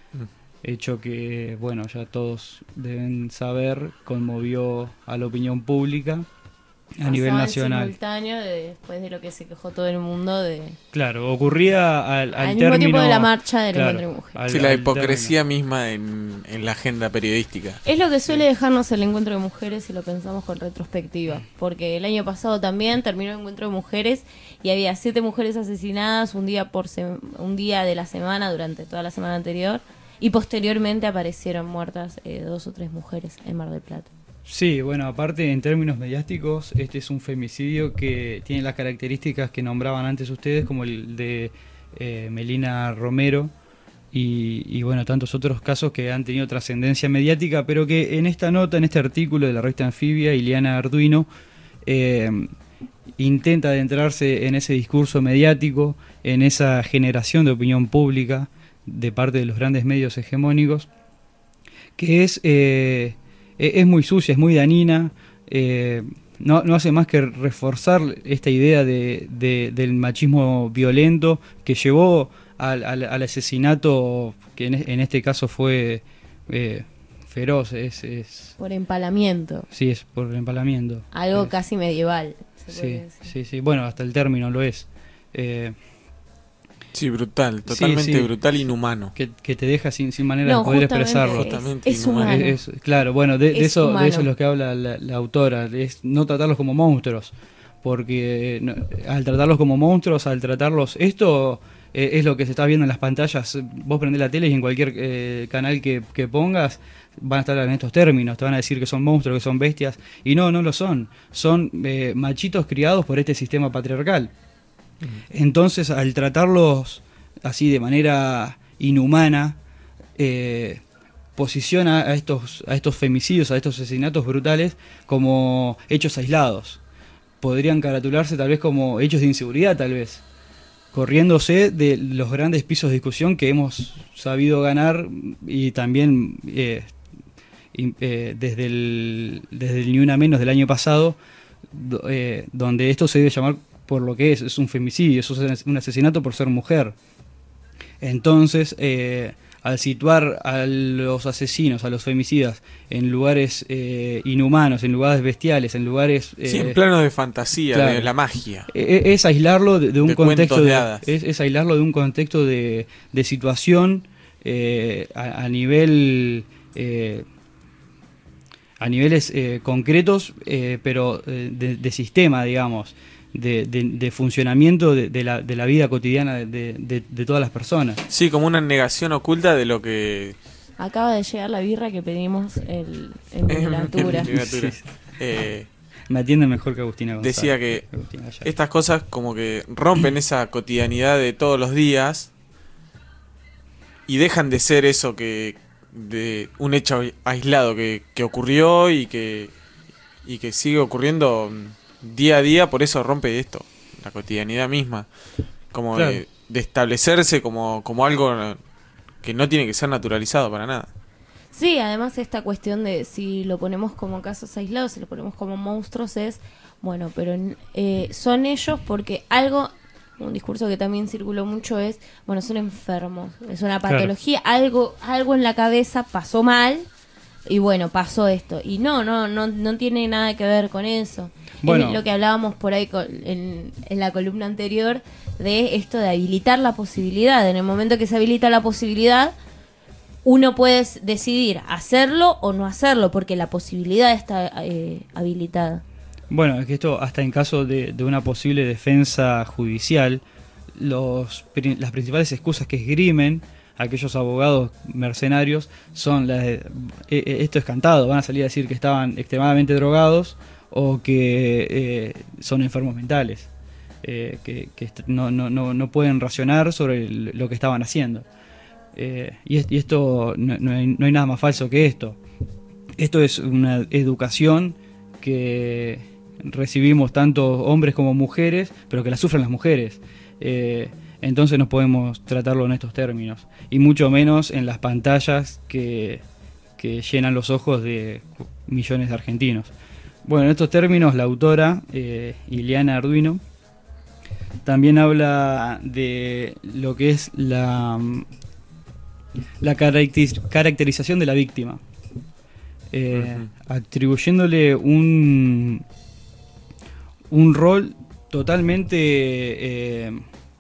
Hecho que, bueno, ya todos deben saber, conmovió a la opinión pública a nivel Pasaba en nacional. simultáneo de- después de lo que se quejó todo el mundo de... Claro, ocurría al, al, Al mismo término... tiempo de la marcha del claro, encuentro de mujeres. al- Sí, la al hipocresía misma en, en la agenda periodística. Es lo que suele dejarnos el encuentro de mujeres si lo pensamos con retrospectiva. Porque el año pasado también terminó el encuentro de mujeres y había siete mujeres asesinadas un día por sem- un día de la semana durante toda la semana anterior. Y posteriormente aparecieron muertas eh, dos o tres mujeres en Mar del Plata. Sí, bueno, aparte en términos mediáticos, este es un femicidio que tiene las características que nombraban antes ustedes, como el de eh, Melina Romero y, y bueno, tantos otros casos que han tenido trascendencia mediática, pero que en esta nota, en este artículo de la revista Anfibia, Ileana Arduino eh, intenta adentrarse en ese discurso mediático, en esa generación de opinión pública de parte de los grandes medios hegemónicos, que es... Eh, es muy sucia, es muy dañina, eh, no, no hace más que reforzar esta idea de, de- del machismo violento que llevó al, al- al asesinato, que en, en este caso fue eh, feroz, es, es Por empalamiento. sí, es por empalamiento. Algo casi medieval. se puede Sí, decir. sí, sí, bueno, hasta el término lo es. Eh, Sí, brutal, totalmente brutal, inhumano. Que, que te deja sin, sin manera No, de poder justamente expresarlo. es- Justamente es inhumano. humano. Es- es- claro, bueno, de, de Es eso, humano. de eso es lo que habla la, la autora, es no tratarlos como monstruos. Porque no, al tratarlos como monstruos, al tratarlos... Esto eh, es lo que se está viendo en las pantallas. Vos prendés la tele y en cualquier eh, canal que, que pongas van a estar en estos términos. Te van a decir que son monstruos, que son bestias. Y no, no lo son. Son eh, machitos criados por este sistema patriarcal. Entonces, al tratarlos así de manera inhumana, eh, posiciona a estos, a estos femicidios, a estos asesinatos brutales como hechos aislados. Podrían caratularse tal vez como hechos de inseguridad, tal vez, corriéndose de los grandes pisos de discusión que hemos sabido ganar y también eh, in- eh, desde, el, desde el Ni Una Menos del año pasado, do- eh, donde esto se debe llamar por lo que es, es un femicidio, es un asesinato por ser mujer. Entonces, eh, al situar a los asesinos, a los femicidas, en lugares eh, inhumanos, en lugares bestiales, en lugares... Eh, Sí, en planos de fantasía, claro. de la magia. Eh, Es aislarlo de, de un De contexto cuentos de de, hadas. es, es aislarlo de un contexto de, de situación eh, a, a nivel eh, a niveles eh, concretos, eh, pero eh, de, de sistema, digamos, de, de- de funcionamiento de, de la, de la vida cotidiana de, de- de todas las personas. Sí, como una negación oculta de lo que... Acaba de llegar la birra que pedimos el, en literatura. En literatura. Eh, Me atiende mejor que Agustina González. decía que Agustina Gallardo. estas cosas como que rompen esa cotidianidad de todos los días y dejan de ser eso que de un hecho aislado que, que ocurrió y que y que sigue ocurriendo día a día, por eso rompe esto, la cotidianidad misma, como Claro. de, de establecerse como, como algo que no tiene que ser naturalizado para nada. Sí, además esta cuestión de si lo ponemos como casos aislados, si lo ponemos como monstruos es, bueno, pero eh, son ellos porque algo, un discurso que también circuló mucho es, bueno, son enfermos, es una patología, claro. algo algo en la cabeza pasó mal y bueno, pasó esto. Y no, no, no, no tiene nada que ver con eso. Bueno. Es lo que hablábamos por ahí con, en, en la columna anterior de esto de habilitar la posibilidad. En el momento que se habilita la posibilidad, uno puede decidir hacerlo o no hacerlo, porque la posibilidad está eh, habilitada. Bueno, es que esto, hasta en caso de, de una posible defensa judicial, los, las principales excusas que esgrimen aquellos abogados mercenarios son las de, eh, esto es cantado, van a salir a decir que estaban extremadamente drogados o que eh, son enfermos mentales, eh, que, que no, no, no, no pueden racionar sobre lo que estaban haciendo. Eh, y, es, y esto no, no, hay, no hay nada más falso que esto. Esto es una educación que recibimos tanto hombres como mujeres, pero que la sufren las mujeres. Eh, entonces no podemos tratarlo en estos términos, y mucho menos en las pantallas que, que llenan los ojos de millones de argentinos. Bueno, en estos términos la autora, eh, Ileana Arduino, también habla de lo que es la... la caracteriz- caracterización de la víctima, eh, uh-huh. atribuyéndole un un rol totalmente eh,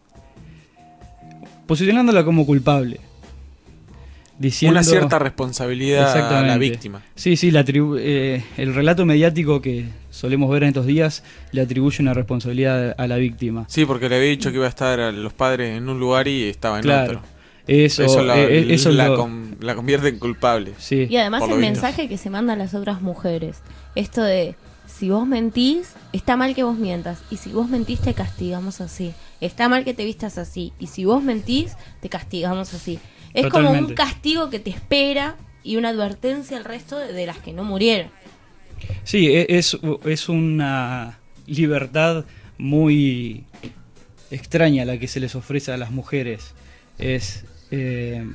posicionándola como culpable, diciendo una cierta responsabilidad a la víctima. Sí, sí, la tribu- eh, el relato mediático que solemos ver en estos días le atribuye una responsabilidad a la víctima. Sí, porque le había dicho que iba a estar a los padres en un lugar y estaba en claro. otro. Eso, eso, la, eh, eso la, lo... con, la convierte en culpable. Sí. Y además el mensaje que se manda a las otras mujeres, esto de si vos mentís, está mal que vos mientas, y si vos mentís te castigamos así, está mal que te vistas así, y si vos mentís te castigamos así. Es Totalmente. Como un castigo que te espera y una advertencia al resto de, de las que no murieron. Sí, es, es una libertad muy extraña la que se les ofrece a las mujeres. Es eh,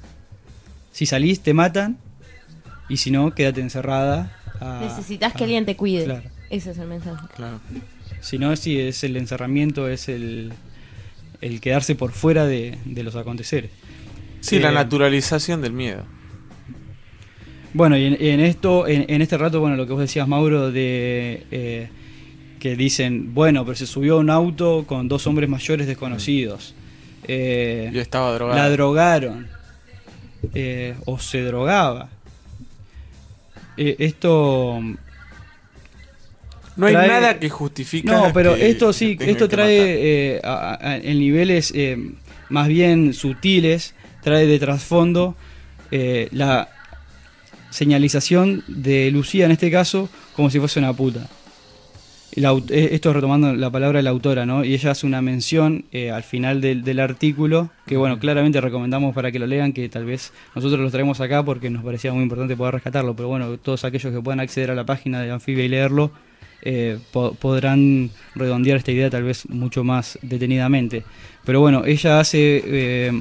si salís te matan, y si no quédate encerrada. A, necesitas a, que alguien te cuide. Claro. Ese es el mensaje. Claro. Si no, sí, es el encerramiento, es el, el quedarse por fuera de, de los aconteceres. Sí, eh, la naturalización del miedo. Bueno, y en, en esto, en, en este rato, bueno, lo que vos decías, Mauro, de eh, que dicen, bueno, pero se subió a un auto con dos hombres mayores desconocidos. Eh, Yo estaba drogado. La drogaron. Eh, o se drogaba. Eh, esto... No hay trae... nada que justifique. No, pero que, esto sí, esto trae eh, a, a, en niveles eh, más bien sutiles, trae de trasfondo eh, la señalización de Lucía, en este caso, como si fuese una puta. La, esto retomando la palabra de la autora, ¿no? Y ella hace una mención eh, al final del, del artículo, que bueno, claramente recomendamos para que lo lean, que tal vez nosotros lo traemos acá porque nos parecía muy importante poder rescatarlo, pero bueno, todos aquellos que puedan acceder a la página de Anfibia y leerlo, eh, po- podrán redondear esta idea tal vez mucho más detenidamente. Pero bueno, ella hace eh,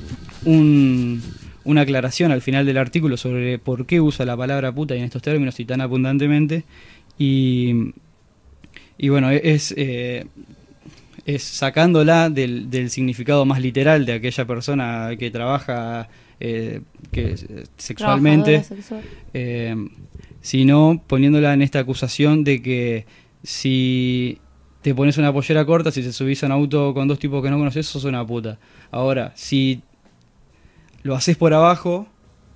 un, una aclaración al final del artículo sobre por qué usa la palabra puta y en estos términos y tan abundantemente, y... Y bueno, es, eh, es sacándola del, del significado más literal de aquella persona que trabaja eh, que, sexualmente, eh, sino poniéndola en esta acusación de que si te pones una pollera corta, si te subís a un auto con dos tipos que no conoces, sos una puta. Ahora, si lo haces por abajo,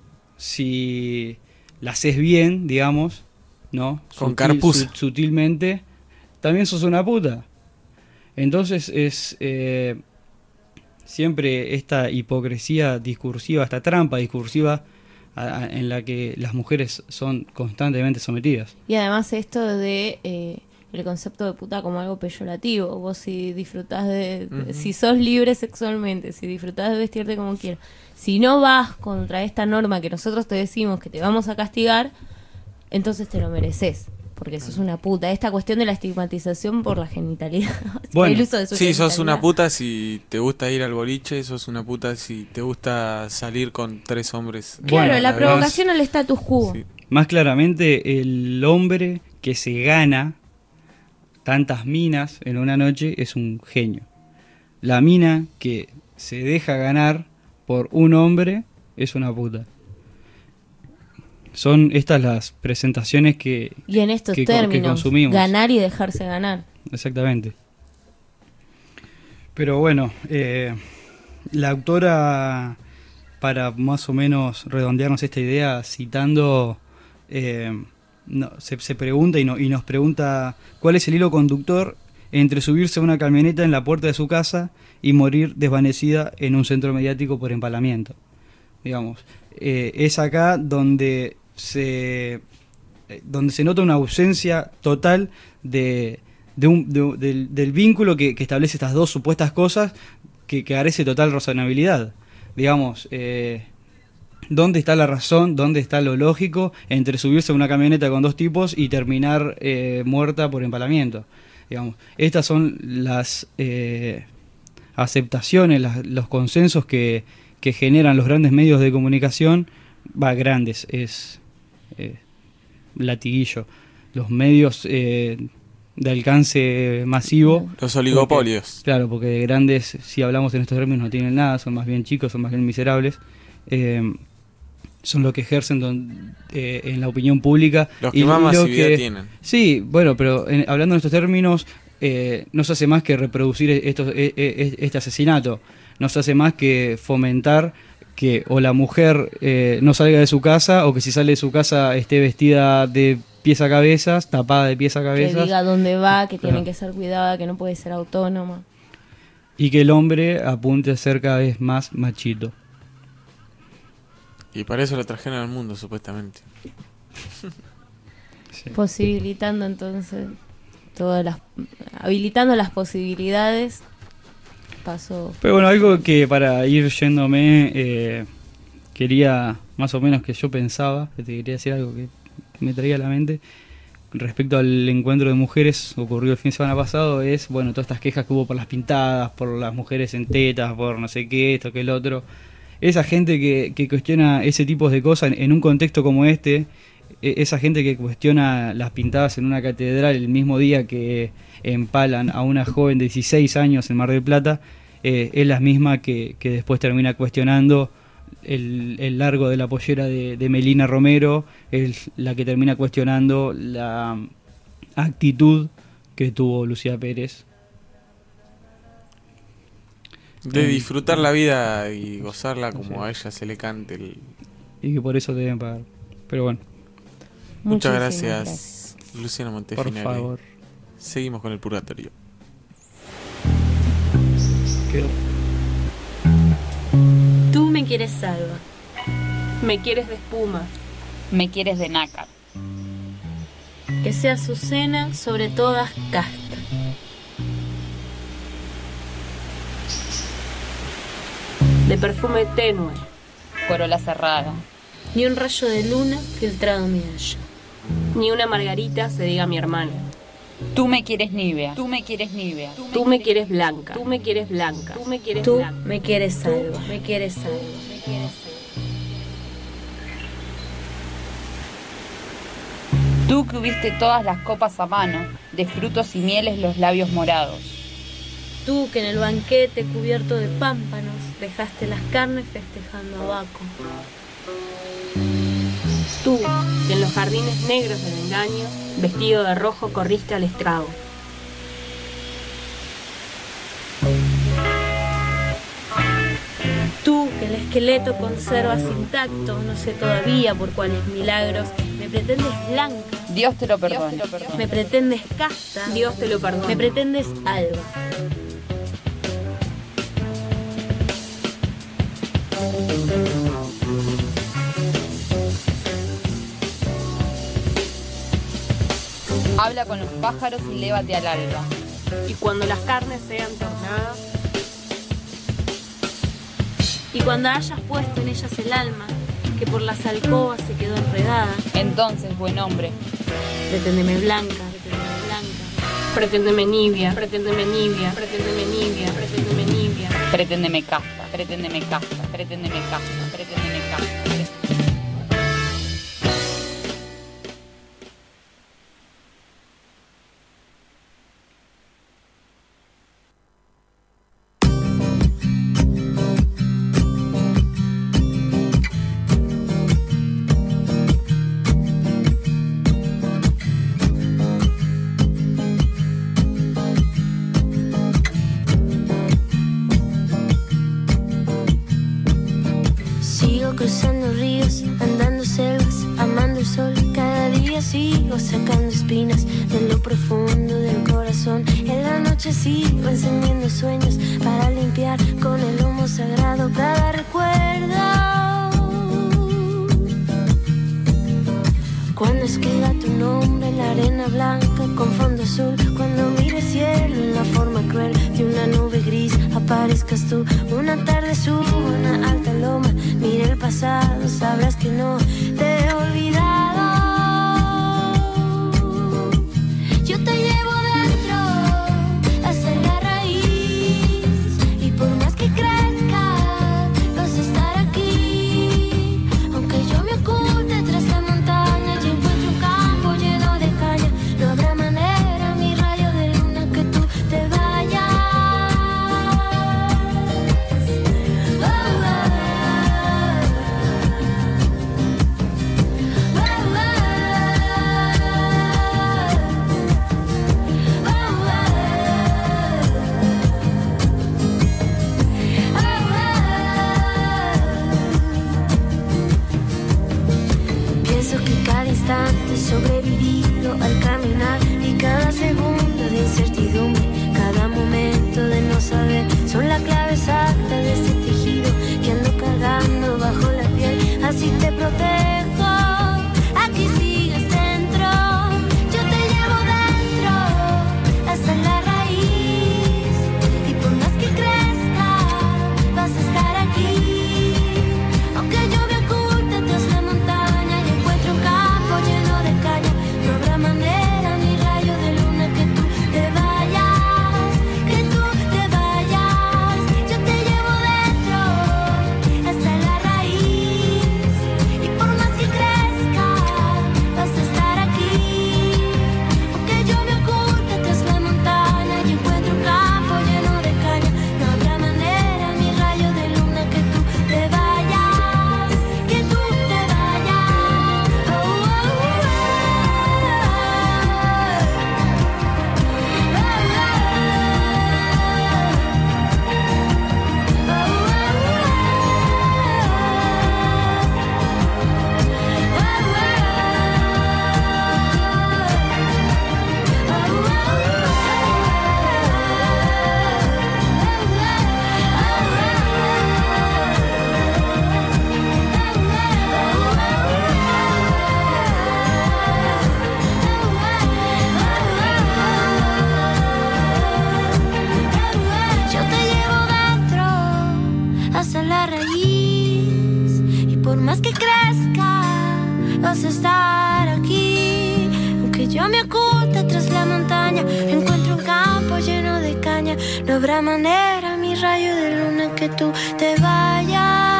si la haces bien, digamos, ¿no? Con Sutil, carpuza. su, sutilmente, también sos una puta. Entonces es eh, siempre esta hipocresía discursiva, esta trampa discursiva a, a, en la que las mujeres son constantemente sometidas. Y además esto de eh, el concepto de puta como algo peyorativo. Vos si disfrutás de... Uh-huh. Si sos libre sexualmente, si disfrutás de vestirte como quieras, si no vas contra esta norma que nosotros te decimos que te vamos a castigar, entonces te lo mereces. porque sos una puta. Esta cuestión de la estigmatización por la genitalidad. Bueno, el uso de su sí, sos genitalidad. una puta si te gusta ir al boliche, sos una puta si te gusta salir con tres hombres. Claro, Bueno, la además- provocación al status quo. Sí. Más claramente, el hombre que se gana tantas minas en una noche es un genio. La mina que se deja ganar por un hombre es una puta. Son estas las presentaciones que, Y en estos que, co- que términos, consumimos. ganar y dejarse ganar. Exactamente. Pero bueno, eh, la autora, para más o menos redondearnos esta idea, citando, eh, no, se, se pregunta y, no, y nos pregunta cuál es el hilo conductor entre subirse a una camioneta en la puerta de su casa y morir desvanecida en un centro mediático por empalamiento. Digamos, eh, es acá donde se eh, donde se nota una ausencia total de, de un, de- del, del vínculo que, que establece estas dos supuestas cosas, que, que carece total razonabilidad. Digamos, eh, ¿dónde está la razón, dónde está lo lógico entre subirse a una camioneta con dos tipos y terminar eh, muerta por empalamiento? Digamos, estas son las eh, aceptaciones, las- los consensos que, que generan los grandes medios de comunicación. Va, grandes, es eh, latiguillo. Los medios eh, de alcance masivo. Los oligopolios. Porque- claro, porque de grandes, si hablamos en estos términos, no tienen nada, son más bien chicos, son más bien miserables. Eh, son los que ejercen don- eh, en la opinión pública. Los que más lo masividad tienen. Sí, bueno, pero en- hablando en estos términos, eh, no se hace más que reproducir estos, e- e- este asesinato. No se hace más que fomentar que o la mujer eh, no salga de su casa, o que si sale de su casa esté vestida de pies a cabezas, tapada de pies a Que cabezas, diga dónde va, que tiene Claro. que ser cuidada, que no puede ser autónoma. y que el hombre apunte a ser cada vez más machito. Y para eso lo trajeron al mundo, supuestamente. Posibilitando entonces todas las, habilitando las posibilidades. Pasó. Pero bueno, algo que para ir yéndome, eh, quería más o menos que yo pensaba, que te quería decir algo que me traía a la mente, respecto al encuentro de mujeres ocurrido el fin de semana pasado, es, bueno, todas estas quejas que hubo por las pintadas, por las mujeres en tetas, por no sé qué, esto, que el otro. Esa gente que, que cuestiona ese tipo de cosas en, en un contexto como este, e- esa gente que cuestiona las pintadas en una catedral el mismo día que empalan a una joven de dieciséis años en Mar del Plata, eh, es la misma que, que después termina cuestionando el, el largo de la pollera de, de Melina Romero, es la que termina cuestionando la actitud que tuvo Lucía Pérez. De Eh, disfrutar la vida y gozarla como a ella se le cante. El... Y que por eso deben pagar. Pero bueno. Muchas Muchísimas gracias, gracias. Luciana Montefinelli. Por favor. Seguimos con el purgatorio. Tú me quieres salva. Me quieres de espuma. Me quieres de nácar. Que sea Azucena sobre todas casta. De perfume tenue. Corola cerrada. Ni un rayo de luna filtrado mi haya. Ni una margarita se diga mi hermana. Tú me quieres nívea. Tú me quieres nívea. Tú me quieres blanca. Tú me quieres blanca. Tú me quieres Tú blanca. me quieres salva. Me quieres salva. Me quieres salva. Tú que hubiste todas las copas a mano, de frutos y mieles los labios morados. Tú que en el banquete cubierto de pámpanos dejaste las carnes festejando a Baco. Tú que en los jardines negros del engaño, vestido de rojo, corriste al estrago. Tú que el esqueleto conservas intacto, no sé todavía por cuáles milagros, me pretendes blanca. Dios te lo perdone. Me pretendes casta. Dios te lo perdone. Me pretendes alba. Habla con los pájaros y lévate al alba. Y cuando las carnes sean tornadas, y cuando hayas puesto en ellas el alma, que por las alcobas se quedó enredada. Entonces, buen hombre, Preténdeme blanca, preténdeme blanca. Preténdeme nibia, preténdeme nibia, preténdeme nibia, preténdeme nibia. preténdeme casta, preténdeme casta, preténdeme casta, preténdeme casta. Sigo cruzando ríos, andando selvas, amando el sol. Cada día sigo sacando espinas de lo profundo del corazón. En la noche sigo encendiendo sueños para limpiar con el humo sagrado cada recuerdo. Cuando escriba tu nombre en la arena blanca con fondo azul, cuando mire cielo en la forma cruel de una nube gris, aparezcas tú. Una tarde subo una alta loma, mire el pasado, sabrás que no te he olvidado. Yo te llevo dentro hasta la raíz, y por más que crezca vas a estar aquí. Aunque yo me oculte tras la montaña y encuentre un campo lleno de caña, no habrá manera, mi rayo de luna, que tú te vayas. Oh, oh. Pienso que cada instante sobrevivido al caminar, y cada segundo de incertidumbre, cada momento de no saber, son la clave exacta de ese tejido que ando cargando bajo la piel. Así te protejo, aquí sigues dentro. Yo te llevo dentro hasta la raíz, y por más que crezca vas a estar aquí. Aunque yo me oculte tras la montaña y encuentre un campo lleno de caña, no habrá manera, mi rayo de luna, que tú te vayas, que tú te vayas. Yo te llevo dentro hasta la raíz, y por más que crezca vas a estar aquí. Aunque yo me oculte tras la montaña y encuentre un campo lleno de caña, no habrá manera, mi rayo de luna, que tú te vayas, que tú te vayas. Oh, oh, yo te llevo dentro hasta la raíz, y por más que crezca vas a estar aquí. Aunque yo me oculte tras la montaña, encuentro un campo lleno de caña, no habrá manera, mi rayo de luna, que tú te vayas.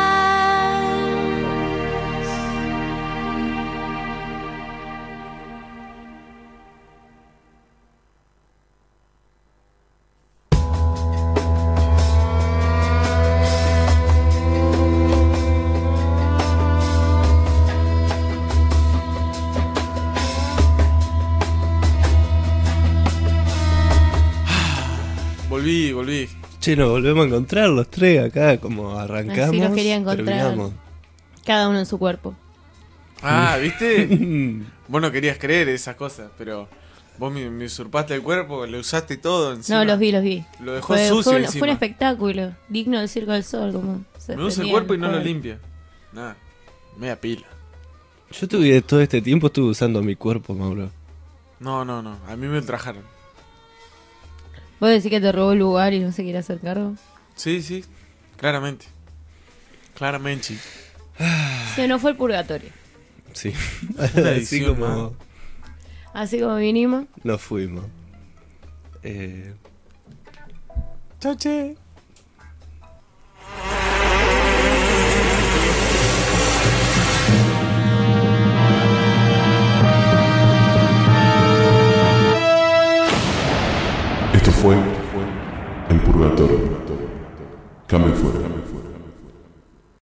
Volví, volví. Che, nos volvemos a encontrar los tres acá, como arrancamos. Así los quería encontrar. terminamos. Cada uno en su cuerpo. Ah, ¿viste? Vos no querías creer esas cosas, pero vos me, me usurpaste el cuerpo, lo usaste todo encima. No, los vi, los vi. Lo dejó Fue, sucio fue, un, encima. fue un espectáculo digno del Circo del Sol. Como se Me usa el prendían cuerpo y los no lo juegos. limpia. Nada, media pila. Yo tuve todo este tiempo estuve usando mi cuerpo, Mauro. No, no, no, a mí me ultrajaron. ¿Vos decís que te robó el lugar y no se quiere hacer cargo? Sí, sí, claramente. Claramente. Que no fue el purgatorio. Sí. Una Así edición como Así como vinimos. nos fuimos. Eh, Chau, che. Esto fue En Purgatorio. Cambio fuera.